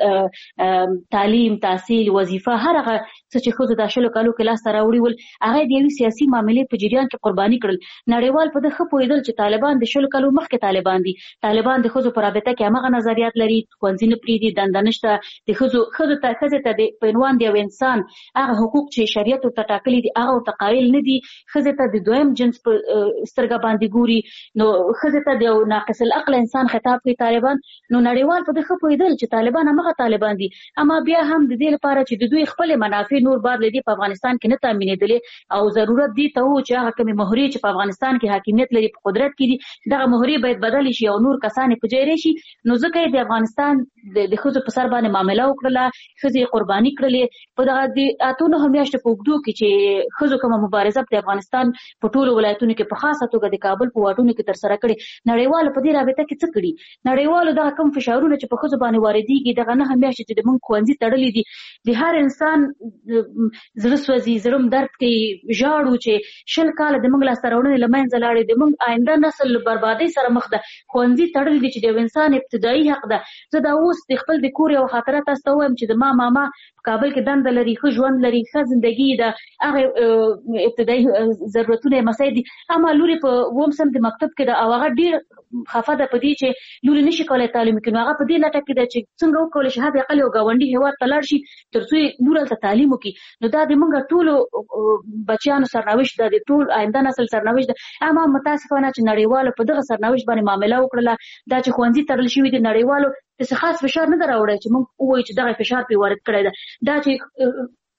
تعلیم، تحصیل، وظیفه، هر هغه څه چې ښځو د 10 کالو کې لاسته راوړي ول هغه د یوې سیاسي معاملې په جریان کې قرباني کړل. نړیوال په دې ښه پوهېدل چې طالبان د 10 کالو مخکې طالبان دي، طالبان د ښځو په رابطه کې هماغه نظریات لري، ښوونځي نه پرېږدي، دنده نشته، د ښځې ته د په عنوان د یو انسان هغه حقوق چې شریعت ورته ټاکلي دي هغه ورته قایل نه دي، ښځې ته د دویم جنس په سترګه باندې ګوري، نو ښځې ته د یو ناقص العقل انسان خطاب کوي طالبان. نو نړیوال په دې ښه پوهېدل چې طالبان هماغه طالبان دي، اما بیا هم د دې لپاره چې د دوی خپل منافع نور بعد لدی په افغانستان کې نه تامینېدلې او ضرورت دی ته و چې هغه کومې مهرې چې په افغانستان کې حاکمیت لري په قدرت کې دي دغه مهرې باید بدل شي او نور کسان په ځای راشي. نو ځکه د افغانستان د ښځو په سر باندې معامله وکړله، ښځې قرباني کړلې په دغه د اتونو میاشتو په اوږدو کې چې ښځو کومه مبارزه په افغانستان په ټولو ولایتونو کې په خاصه توګه د کابل په واټونو کې ترسره کړې. نړیوالو په دې رابطه کې څه کړي؟ نړیوالو دغه کوم فشارونه چې په ښځو باندې واردېږي دغه 9 میاشتې چې د موږ ښوونځي تړلي دي، د هر انسان زړه سوځي، زړه درد کوي، ژاړو چې 10 کاله د موږ لاسته راوړنې له منځه لاړې، د موږ آینده نسل بربادۍ سره مخ ده. ښوونځي تړلي دي چې د یو انسان ابتدایي حق ده. زه دا اوس د خپل د کور یو خاطره تاسو ته وایم چې د ماما په کابل کې دنده لري، ښه ژوند لري، ښه زندګي ده، هغه ابتدایي ضرورتونه یې مساعد دي، اما لورې په اووم صنف د مکتب کې ده او هغه ډېر خفه ده په دې چې لورې نشي کولی تعلیم وکړي. نو هغه په دې لټه کې ده چې څنګه وکولی شي حد اقل یو ګاونډي هېواد ته لاړ شي تر څو یې لور هلته تعلیم وکړي. نو دا د موږ ټولو بچیانو سرنوشت ده، د ټول آینده نسل سرنوشت ده. اما متاسفانه چې نړیوالو په دغه سرنوشت باندې معامله وکړله، دا چې ښوونځي تړل شوي دي، نړیوالو داسې خاص فشار نه ده راوړی چې موږ ووایو چې دغه فشار پرې وارد کړی ده. دا چې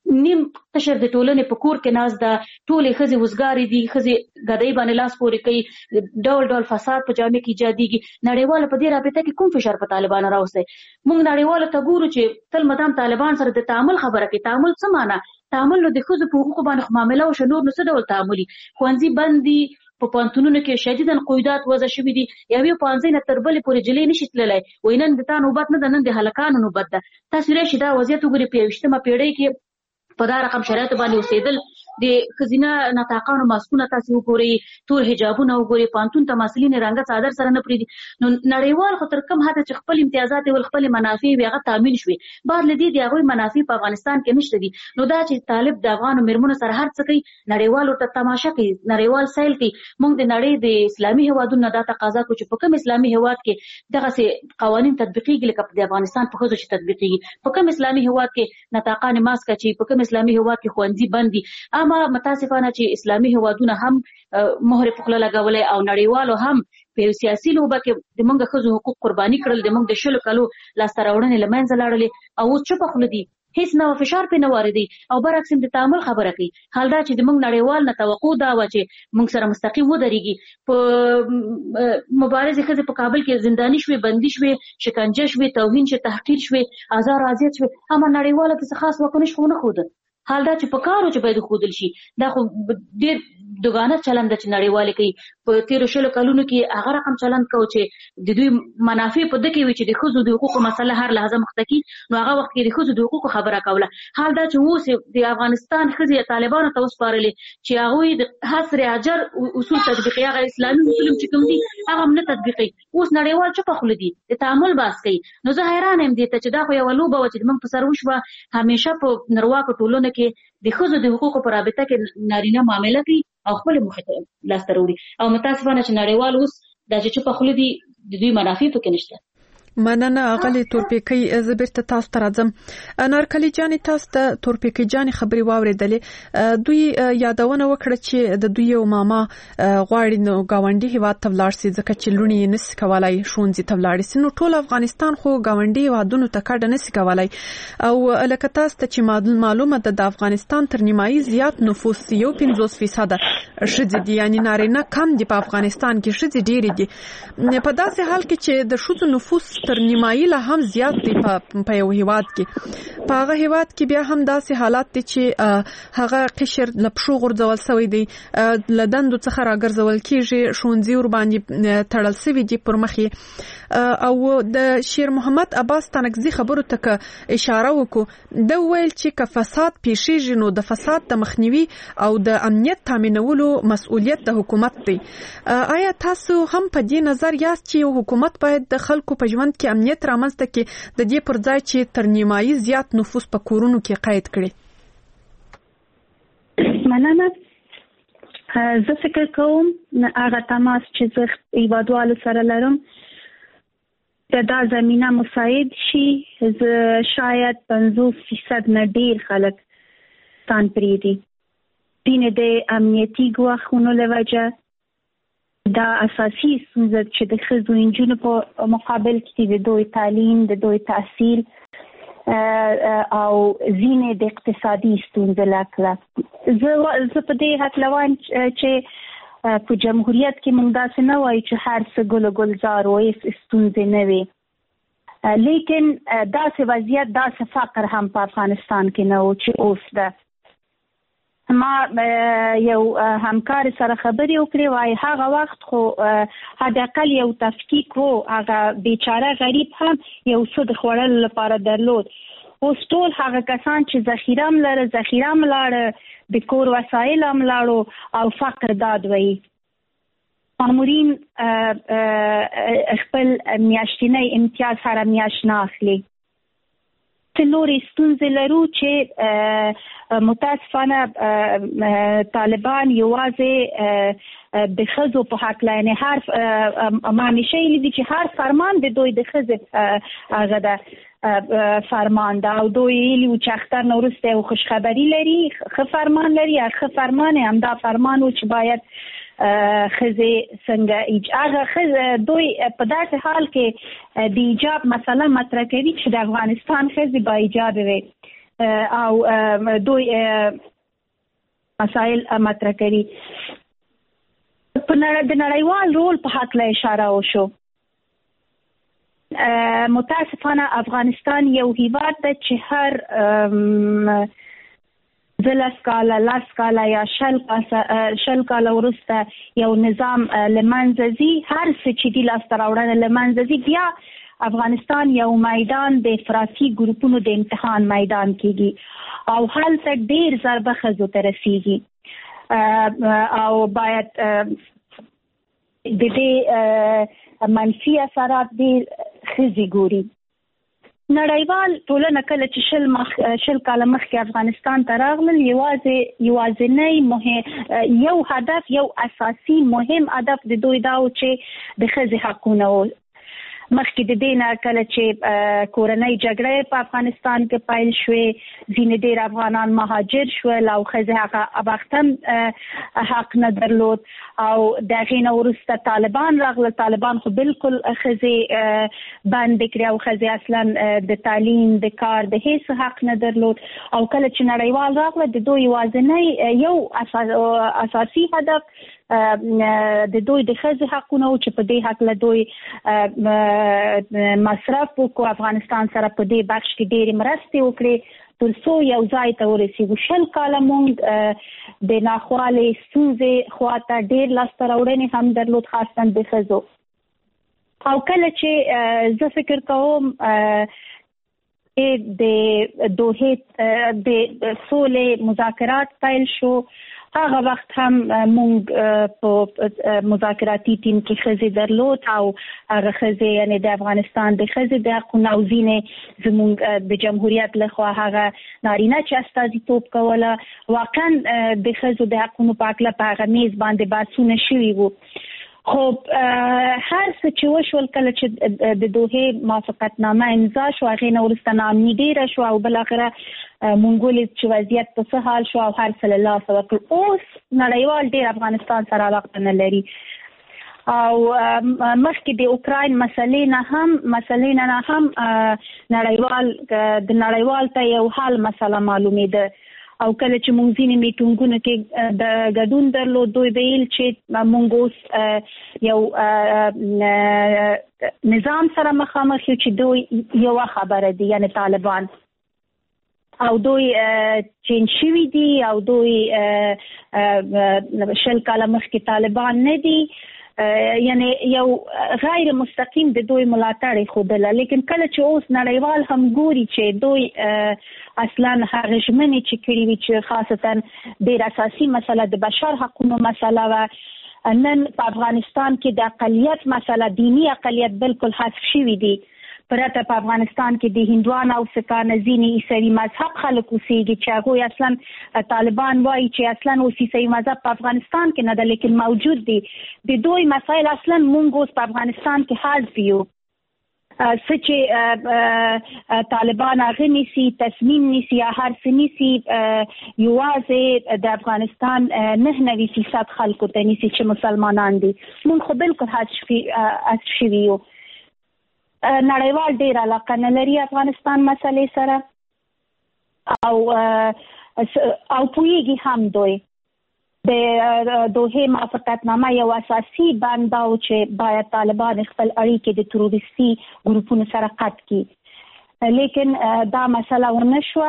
نیم قشر د ټولنې په کور کې ناز ده، ټولې ښځې وزګارې دي، ښځې ګدۍ باندې لاس پورې کوي، ډول ډول فساد په جامع کې ایجادېږي. نړیواله په دې رابطه کې کوم فشار په طالبانو راوستی؟ موږ نړیواله ته ګورو چې تل مدام طالبان سره د تعامل خبره کوي. تعامل څه معنا؟ تعامل نو د ښځو په حقوقو باندې معامله وشي، نور نو څه ډول تعاملي؟ ښوونځي بند دي، په پوهنتونونو کې شدیداً قیودات وضع شوي دي، یوې پوهنځۍ نه تر بلې پورې جلۍ نشي تللی. وایي نن د تا نوبت نه ده، نن د هلکانو نوبت ده. تاسو راشئ دا وضعیت وګورئ په 21مه پیړۍ کې په دا رقم شرایطو باندې اوسېدل. د ښځینه ناطاقانو ماسکونه تاسو وګورئ، تور حجابونه وګورئ، پوهنتون ته محصلین رنګه څادر سره نه پرېږدي. نو نړیوال خو تر کوم حده چې خپل امتیازات ول، خپل منافع وي، هغه تامین شوي. بعد له دې د هغوی منافع په افغانستان کې نشته دي. نو دا چې طالب د افغانو میرمنو سره هر څه کوي، نړیوال ورته تماشه کوي، نړیوال سیل کوي. موږ د نړۍ د اسلامي هېوادونو دا تقاضا کوو چې په کوم اسلامي هېواد کې دغسې قوانین تطبیقېږي لکه د افغانستان په ښځو چې تطبیقېږي؟ په کوم اسلامي هېواد کې ناطاقانې ماسک اچوي؟ په کوم اسلامي هېواد کې ښوونځي بند دي؟ اما متاسفانه چې اسلامي هېوادونه هم مهر په خوله لګولی او نړیوالو هم په یو سیاسي لوبه کې د موږ ښځو حقوق قرباني کړل، د موږ د 20 کالو لاسته راوړنې له منځه لاړلې او اوس چوپه خوله دي، هیڅ نوع فشار پې نه واردوي او برعکس د تعامل خبره کوي. حال دا چې د موږ نړیوال نه توقع دا وه چې موږ سره مستقیم ودرېږي. په مبارزې ښځې په کابل کې زنداني شوې، بندي شوې، شکنجه شوې، توهین شوې، تحقیر شوې، ازار او اذیت شوې، اما نړیواله څه خاص واکنش خو نه ښوده. حال دا چې په کارو چې باید ښودل شي، دا خو ډېر دوګانه چلند ده چې نړیوالې کوي. په تېرو 20 کلونو کې هغه رقم چلند کوو چې د دوی منافع په ده کې وي چې د ښځو د حقوقو مسله هر لحظه مخته کي. نو هغه وخت کې د ښځو د حقوقو خبره کوله. حال دا چې اوس د افغانستان ښځې طالبانو ته وسپارلې چې هغوی د حصر حجر اصول تطبیقي، هغه اسلامي اصول چې کوم دي هغه هم نه تطبیقي. اوس نړیوال چوپه خوله دي، د تعامل بحث کوي. نو زه حیرانه یم دې ته چې دا خو یوه لوبه وه چې موږ په سر وشوه. همیشه په نرواکو ټولنو کې د ښځو د حقوقو په رابطه کې نارینه معامله کوي او خپل موخې ته لاسته راوړي. او متاسفانه چې نړیوال اوس دا چې چوپه خوله دي، د دوی منافع پکې نشته. مننه اغلی تورپیکی. زه بیرته تاسو ته راځم. نارکلي جانې، تاسو ته تورپیکی جانې خبرې واورېدلې. دوی یادونه وکړه چې د دوی یو ماما غواړي نو ګاونډي هېواد ته ولاړ سي ځکه چې لوڼې یې نسي کولی ښوونځي ته ولاړې سي. نو ټول افغانستان خو ګاونډي هېوادونو ته کډه نسي کولی. او لکه تاسو ته چې معلومه ده د افغانستان تر نیمایي زیات نفوس 51% ښځې دي، یعنی نارینه کم دي په افغانستان کې، ښځې ډېرې دي. په داسې حال کې چې د ښځو نفوس تر نیمایي لا هم زیات دي په یو هېواد کې. په هغه هېواد کې بیا هم داسې حالات دي چې هغه قشر له پښو غورځول سوی دی، له دندو څخه راګرځول کېږي، ښوونځي ورباندې تړل سوي دي پر مخې. او د شیر محمد عباس تنکزي خبرو ته که اشاره وکړو، ده وویل چې که فساد پیښیږي نو د فساد د مخنیوي او د امنیت تامینولو مسؤلیت د حکومت دی. آیا تاسو هم په دې نظر یاست چې یو حکومت باید د خلکو په ژوند کې امنیت رامنځته کړي د دې پر ځای چې تر نیمایي زیات نفوس په کورونو کې قید کړي؟ مننه. زه فکر کوم هغه تماس چې زه هیوادوالو سره لرم دا زمینه مساعد شي. زه شاید 50% نه ډیر خلک تان پریدي دین د امنیتي ګواښونو له وجه. دا اساسي ستونزه چې د ښځو نجونو په مقابل کې د دوی تعلیم، د دوی تحصیل او ځینې د اقتصادي ستونزې لکه. زه په دې هکله وایم چې په جمهوریت کې موږ داسې نه وایو چې هر څه ګل و ګلزار و، هېڅ ستونزې نه وي. لیکن داسې وضعیت، داسې فقر هم په افغانستان کې نه و چې اوس ده. ما یو همکار سره خبرې وکړې، وایي هغه وخت خو حداقل یو تفکیک و، هغه بیچاره غریب هم یو څه د خوړلو لپاره درلود. اوس ټول هغه کسان چې ذخیره هم لره، ذخیره هم لاړه، د کور وسایل هم لاړو او فقر داد وایي. مامورین خپل میاشتنی امتیاز هره میاشت نه اخلي. څه نورې ستونزې لرو چې متاسفانه طالبان یوازې د ښځو په هکله، یعنې هر ما همیشه ویلي دي چې هر فرمان د دوی د ښځې هغه ده فرمان ده، او دوی ویلي وو چې اختر نه وروسته یو خوشخبري لري، ښه فرمان لري. ښه فرمان یې همدا فرمان و چې باید ښځې څنګه هغه دوی په داسې حال کې د ایجاب مسله مطرح کوي چې د افغانستان ښځې با ایجابه وي. او دوی مسائل مطرح کړي. په نړیوال رول په حق له اشاره وشو. متاسفانه افغانستان یو هیواد دی چې هر لاس کاله یا شل کاله وروسته یو نظام لمنځه ځي، هر څه چې دی لاسته راوړنه لمنځه ځي، بیا افغانستان یو میدان د افراطي ګروپونو د امتحان میدان کېږي او هلته ډېر ضربه ښځو ته رسیږي او باید د دې منفي اثرات ډېر ښځې ګوري. نړیوال ټولنه کله چې شل کاله مخکې افغانستان ته راغلل، یوازینی یو هدف، یو اساسي مهم هدف د دوی دا و چې د ښځې حقونه و. مخکې د دې نه کله چې کورنۍ جګړې په افغانستان کې پیل شوې، ځینې ډېر افغانان مهاجر شول او ښځې هغه وخت هم حق نه درلود او د هغې نه وروسته طالبان راغلل. طالبان خو بالکل ښځې بندې کړې او ښځې اصلا د تعلیم، د کار، د هیڅ حق نه درلود. او کله چې نړیوال راغله، د دوی یوازینی یو اساسي هدف د دوی د ښځې حقونه و چې په دې هکله دوی مصرف وکړو، افغانستان سره په دې بخش کې ډېرې مرستې وکړي تر څو یو ځای ته ورسېږو. شل کاله موږ د ناخوالې ستونزې خواته ډېر لاسته راوړنې هم درلود، خاصتا د ښځو. او کله چې زه فکر کوم د دوحې د سولې مذاکرات پیل شو، هغه وخت هم مونږ په مذاکراتي ټیم کې ښځې درلود او هغه ښځې یعنې د افغانستان د ښځې د حقونو او ځینې زمونږ د جمهوریت لخوا هغه نارینه چې استازیتوب کوله، واقعا د ښځو د حقونو په هکله په هغه میز باندې بحثونه شوي وو. خو هر څه چې وشول، کله چې د دوحې موافقتنامه امضا شو، هغې نه وروسته ناامني ډېره شوه او بالاخره مونږ ولید چې وضعیت په څه حال شو او هر څه له لاسه ورکړل. اوس نړیوال ډېر افغانستان سره علاقه نه لري او مخکې د اوکراین مسلې نه هم نړیوال ته یو حل مسله معلومېده او کله چې مونږ ځینې میټینګونو کې د ګډون درلود، دوی ویل چې مونږ اوس یو نظام سره مخامخ یو چې دوی یوه خبره دي، یعنې طالبان، او دوی چینج شوي دي او دوی شل کاله مخکې طالبان نه دي، یعنی یو غیر مستقیم د دوی ملاتړ ښودله. لیکن کله چې اوس نړیوال هم ګوري چې دوی اصلا هغه ژمنې چې کړي وي چې خاصتا ډېر اساسي مسله د بشر حقونو مسله وه، نن په افغانستان کې د اقلیت مسله، دینی اقلیت بالکل حذف شوي دي. پرته په افغانستان کې د هندوان او سکان ځینې عیسوي مذهب خلک اوسېږي چې هغوی اصلا طالبان وایي چې اصلا اوس عیسوي مذهب په افغانستان کې نه ده، لیکن موجود دي. د دوی مسایل اصلا مونږ اوس په افغانستان کې حذف یو، څه چې طالبان هغه نیسي، تصمیم نیسي یا هر څه نیسي، یوازې د افغانستان 99% خلکو ته نیسي چې مسلمانان دي. مونږ خو بالکل حذف شوي یو. نړیوال ډېر علاقه نه لري افغانستان مسلې سره او پوهیږي هم دوی د دوحې موافقتنامه یو اساسي بند دا و چې باید طالبان خپل اړیکې د تروریستي ګروپونو سره قطع کړي، لیکن دا مسله ونه شوه.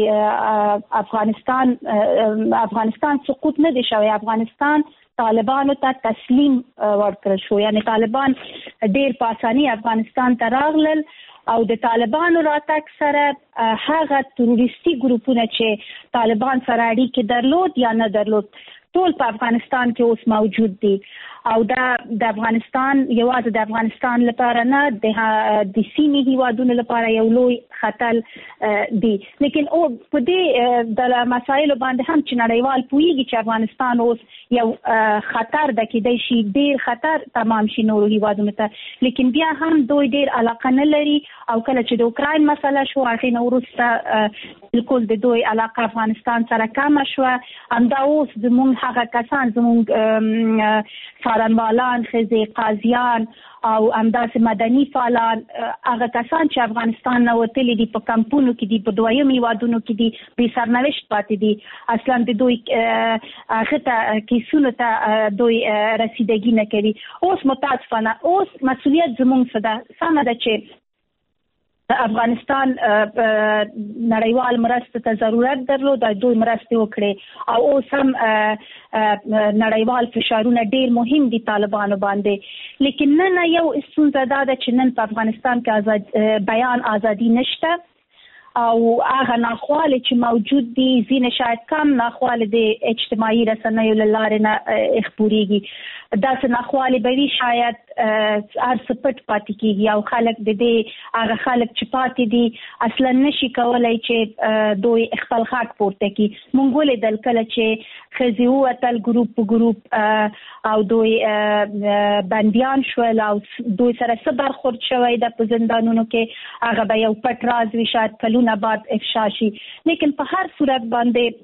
افغانستان سقوط نه دی شوی، افغانستان طالبانو ته تسلیم ورکړل شو، یعنی طالبان ډېر په اساني افغانستان ته راغلل او د طالبانو راتګ سره هغه تروریستي ګروپونه چې طالبان سره اړیکې درلود یا نه درلود ټول په افغانستان کې اوس موجود دي او دا د افغانستان یوازې د افغانستان لپاره نه د سیمې هیوادونو لپاره یو لوی خطر دی. لیکن او په دې د مسایلو باندې هم چې نړیوال پوهیږي چې افغانستان اوس یو خطر ده، کېدای شي ډېر خطر تمام شي نورو هیوادونو ته، لیکن بیا هم دوی ډېر علاقه نه لري او کله چې د اوکراین مسله شو هغې نه وروسته بالکل د دوی علاقه افغانستان سره کمه شوه. همدا اوس زموږ هغه کسان، زموږ څارنوالان ښځې قاضیان او همداسې مدني فعالان هغه کسان چې افغانستان نه وتلي دي په کمپونو کې دي په دویم هیوادونو کې دي بې سرنوشت پاتې دي اصلا د دوی هغه ته کیسونو ته دوی رسیدګي نه کوي. اوس متاسفانه اوس مسؤلیت زموږ څه ده. سمه ده چې افغانستان نړیوال مرستې ته ضرورت درلود او دوی مرستې وکړي او اوس هم نړیوال فشارونه ډیر مهم دي طالبانو باندې. لیکن نن یو ستونزه ده چې نن په افغانستان کې بیان ازادي نشته او هغه ناخواله چې موجود دي ځینې شاید کم ناخواله د اجتماعي رسنیو له لارې نه خپورېږي. داسې ناخواله به وي شاید هر څه پټ پاتې کېږي او خلک د دې هغه خلک چې پاتې دي اصلا نشي کولی چې دوی خپل حق پورته کړي. موږ ولیدل کله چې ښځې ووتل ګروپ په ګروپ او دوی بندیان شول او دوی سره څه برخورد شوی ده په زندانونو کې هغه به یو پټ راز وي شاید کلونه بعد افشا شي. لیکن په هر صورت باندې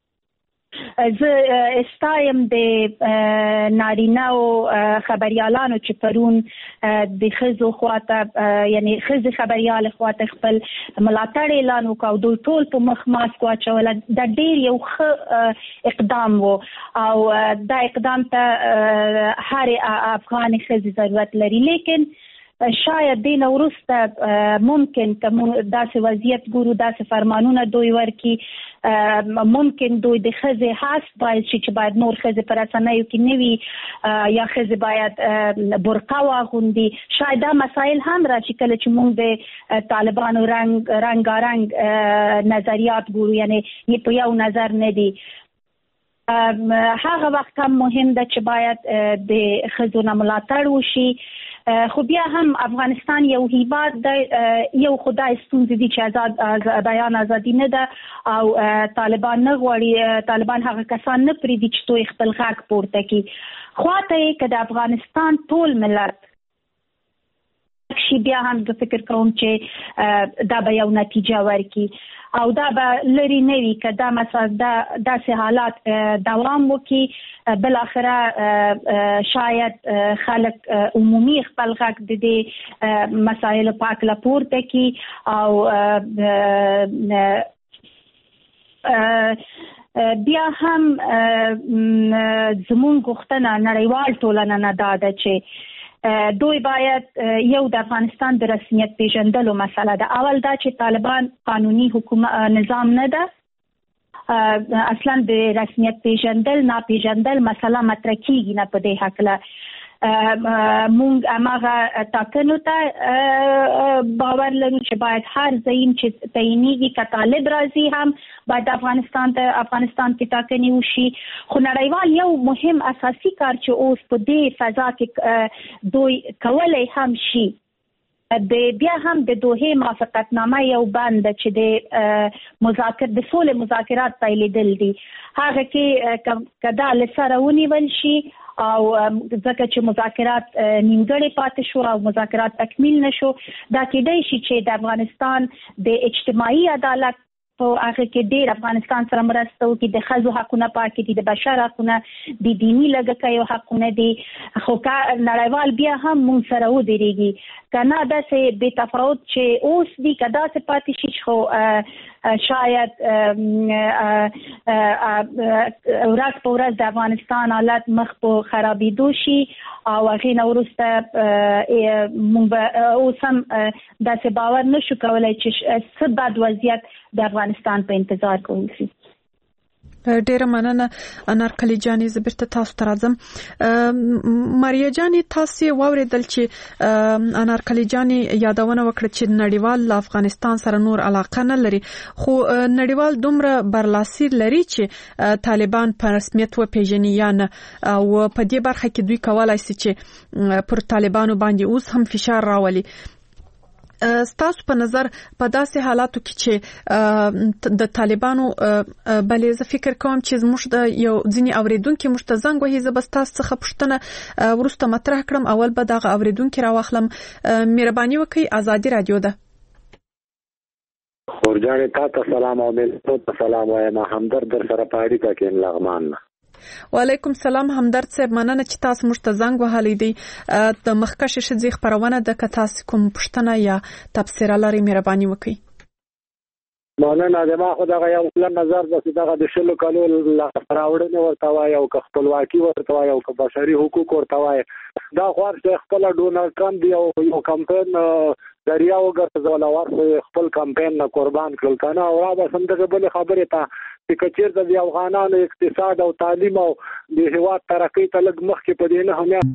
زه استایم د نارینه او خبريالانو چې پرون د ښځو خواته یعنی ښځې خبريال خواته خپل ملاتړ اعلان وکاو دوی ټول په مخ ماسک واچول. دا ډیر یو ښه اقدام وو او دا اقدام ته هر افغان ښځې ضرورت لري. لیکن شاید دین وروسته ممکن که داسې وضعیت ګورو داسې فرمانونه دوی ورکی ممکن دوی د ښځې حس باید شي چې باید نور ښځې په رسنیو کې نه وي یا ښځې باید برقه واغوندي. شاید دا مسایل هم راشي کله چې موږ د طالبانو رنګارنګ نظریات ګورو یعنی په یو نظر نه دي. هغه وخت هم مهم ده چې باید د ښځو نه ملاتړ وشي. خو بیا هم افغانستان یو هیواد دی یو خدای ستونزې دي چې بیان ازادي نه ده او طالبان نه غواړي طالبان هغه کسان نه پریږدي چې دوی خپل غږ پورته کړي. خواته یې که د افغانستان ټول ملت شي بیا هم زه فکر کوم چې دا به یو نتیجه ورکړي او دا به لري نه وي که دا داسې حالات دوام وکړي بالاخره شاید خلک عمومي خپل غږ د دې مسایلو په هکله پورته کړي او بیا هم زموږ غوښتنه نړیوال ټولنه نه دا ده چې دوی باید یو د افغانستان د رسمیت پیژندلو مسله ده. اول دا چې طالبان قانوني نظام نه ده اصلا د رسمیت پیژندل ناپیژندل مسله مطرح کیږي نه په دې حق له مونږ هغه ټاکنو ته باور لرو چې باید هر ځای چې تعینېږي که طالب راځي هم باید افغانستان کې ټاکنې وشي. خو نړیوال یو مهم اساسي کار چې اوس په دې فضا کې دوی کولی هم شي بیا هم د دوحې موافقتنامه یو بند چې د سولې مذاکرات پیلېدل دي هغه کې که دا له سره ونیول شي او ځکه چې مذاکرات نیمګړې پاتې شو او مذاکرات تکمیل نشو دا کېدای شي چې د افغانستان د اجتماعي عدالت په هغه کې ډېر افغانستان سره مرسته وکړي. د ښځو حقونه پاکې دي د بشر حقونه د دیني لږکیو حقونه دي خو نړیوال بیا هم موږ سره ودرېږي که نه داسې بې تفاوت چې اوس دي که داسې پاتې شي خو شاید ورځ په ورځ د افغانستان حالت مخ په خرابېدو شي او هغې نه وروسته موږ به اوس هم داسې باور نشو کولی چې څه بد وضعیت د افغانستان په انتظار کې اوسي. ډیره مننه انارکلي جانې زه بیرته تاسو ته راځم. ماریا جانې تاسو واوریدل چې انارکلي جانې یادونه وکړه چې نړیوال له افغانستان سره نور علاقه نه لري خو نړیوال دومره برلاسي لري چې طالبان په رسمیت وپیژني یا نه او په دې برخه کې دوی کولای شي چې پر طالبانو باندې اوس هم فشار راولي. ستاسو په نظر په داسې حالاتو کې چې د طالبانو بلې زه فکر کوم چې زموږ د یو ځینې اوریدونکو موږ ته زنګ وهي زه به ستاسو څخه پوښتنه وروسته مطرح کړم. اول به دغه اوریدونکو راواخلم. مهرباني وکړئ ازادي رادیو ده. خورجان ته سلام او ملت ته سلام وایم همدرد در سره پاړی کا کې لغمان وعلیکم سلام همدرد صاحب، مننه چې تاسو موږ ته زنګ وهلی دی. د مخکښې ښځې خپرونه ده، که تاسو کوم پوښتنه یا تبصره لرئ مهرباني وکړئ. مننه. زما خو دغه یو پلان نظر ده چې دغه د 20 کالو راوړنې ورته وایي او که خپلواکي ورته وایي او که بشري حقوق ورته وایي، دا خو هر خپله ډونالډ ټرمپ دی او یو کمپین ذریعه وګرځول او هر خپل کمپین نه قربان کړل که نه. او را به همدغه بلې خبرې ته چې که چېرته د افغانانو اقتصاد او تعلیم او د هېواد ترقۍ ته لږ مخکې په دې نه هم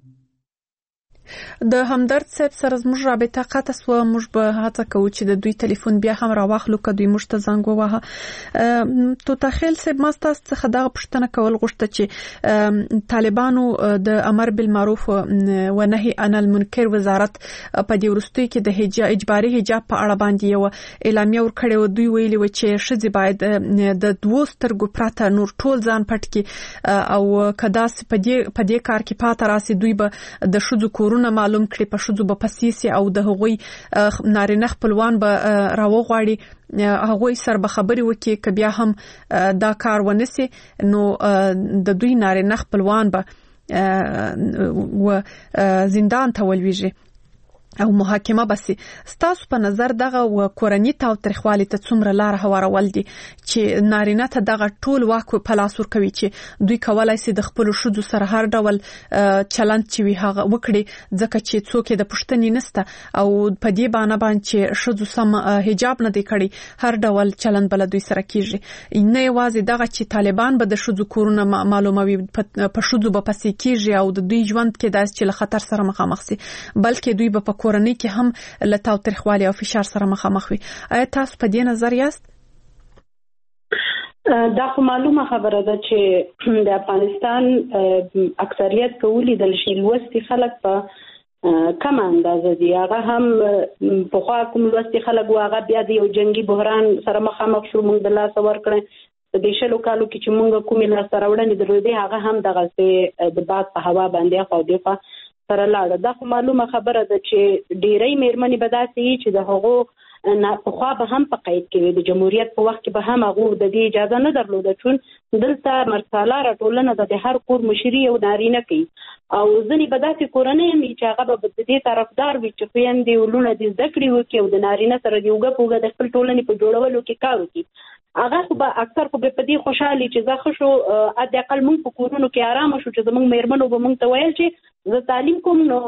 د همدرد صاحب سره زموږ رابطه قطع سوه. موږ به هڅه کوو چې د دوی ټلیفون بیا هم راواخلو که دوی موږ ته زنګ ووهه. توتاخیل صاحب، ما ستاسو څخه دغه پوښتنه کول غوښته چې طالبانو د امر بالمعروف و نهي عن المنکر وزارت په دې وروستیو کې د اجباري حجاب په اړه باندې یو اعلامیه ورکړې و. دوی ویلي و چې ښځې باید د 2 سترګو پرته نور ټول ځان پټ کړي او که داسې په دې کار کې پاته راسي، دوی به د ښځو کورونه معلوم کړي، په ښځو به پسیسي او د هغوی نارینه خپلوان به راوغواړي، هغوی سره به خبرې وکړي. که بیا هم دا کار ونسي نو د دوی نارینه خپلوان به زندان ته ولویږي او محاکمه بسي. ستاسو په نظر دغه کورنی تاوتریخوالي ته څومره لار هوارول دي چې نارینه ته دغه ټول واک په لاس ورکوي چې دوی کولای شي د خپل ښځو سره هر ډول چلند چې وي هغه وکړي، ځکه چې څوک د پښتنې نسته او په دې باندې چې ښځو سم حجاب نه دی کړی، هر ډول چلند بل دوی سره کیږي. نه یوازې دغه چې طالبان به د ښځو کورونه معلوموي، په ښځو به پسې کیږي او د دوی ژوند کې داس چې له خطر سره مخامخ سي، بلکې دوی به کورنۍ کې هم له تاوتریخوالي او فشار سره مخامخ وي. آیا تاسو په دې نظر یاست؟ دا خو معلومه خبره ده چې د افغانستان اکثریت کولی د لوستي خلک په کم اندازه دي. هغه هم په خوا کوم لوستي خلک واغه بیا د یو جنگي بحران سره مخامخ شو، موږ د لاس ورکړل د 20 کالو کې چې موږ کومې لاس راوړنې درلودې، هغه هم دغه د باد په هوا باندې خو دغه سره لاړه. دا خو معلومه خبره ده چې ډیری میرمنې به داسې چې د هغو نه په خوا به هم په قید کې د جمهوریت په وخت کې به هم هغه د دې اجازه نه درلوده، چون دلته مرساله راټولنه د هر کور مشري او نارینه کوي او ځنې به داسې کورنۍ هم چې هغه به د دې طرفدار وي چې خویندې او لوڼه دې زده کړې وکړي او د نارینه سره د یوګه پوګه د خپل ټولنې په جوړولو کې کار وکړي. هغه خو به اکثر خو به په دې خوشحالي چې زه ښه شو، حداقل موږ په کورونو کې آرامه شو چې زموږ میرمنو به موږ ته ویل چې زه تعلیم کوم، نو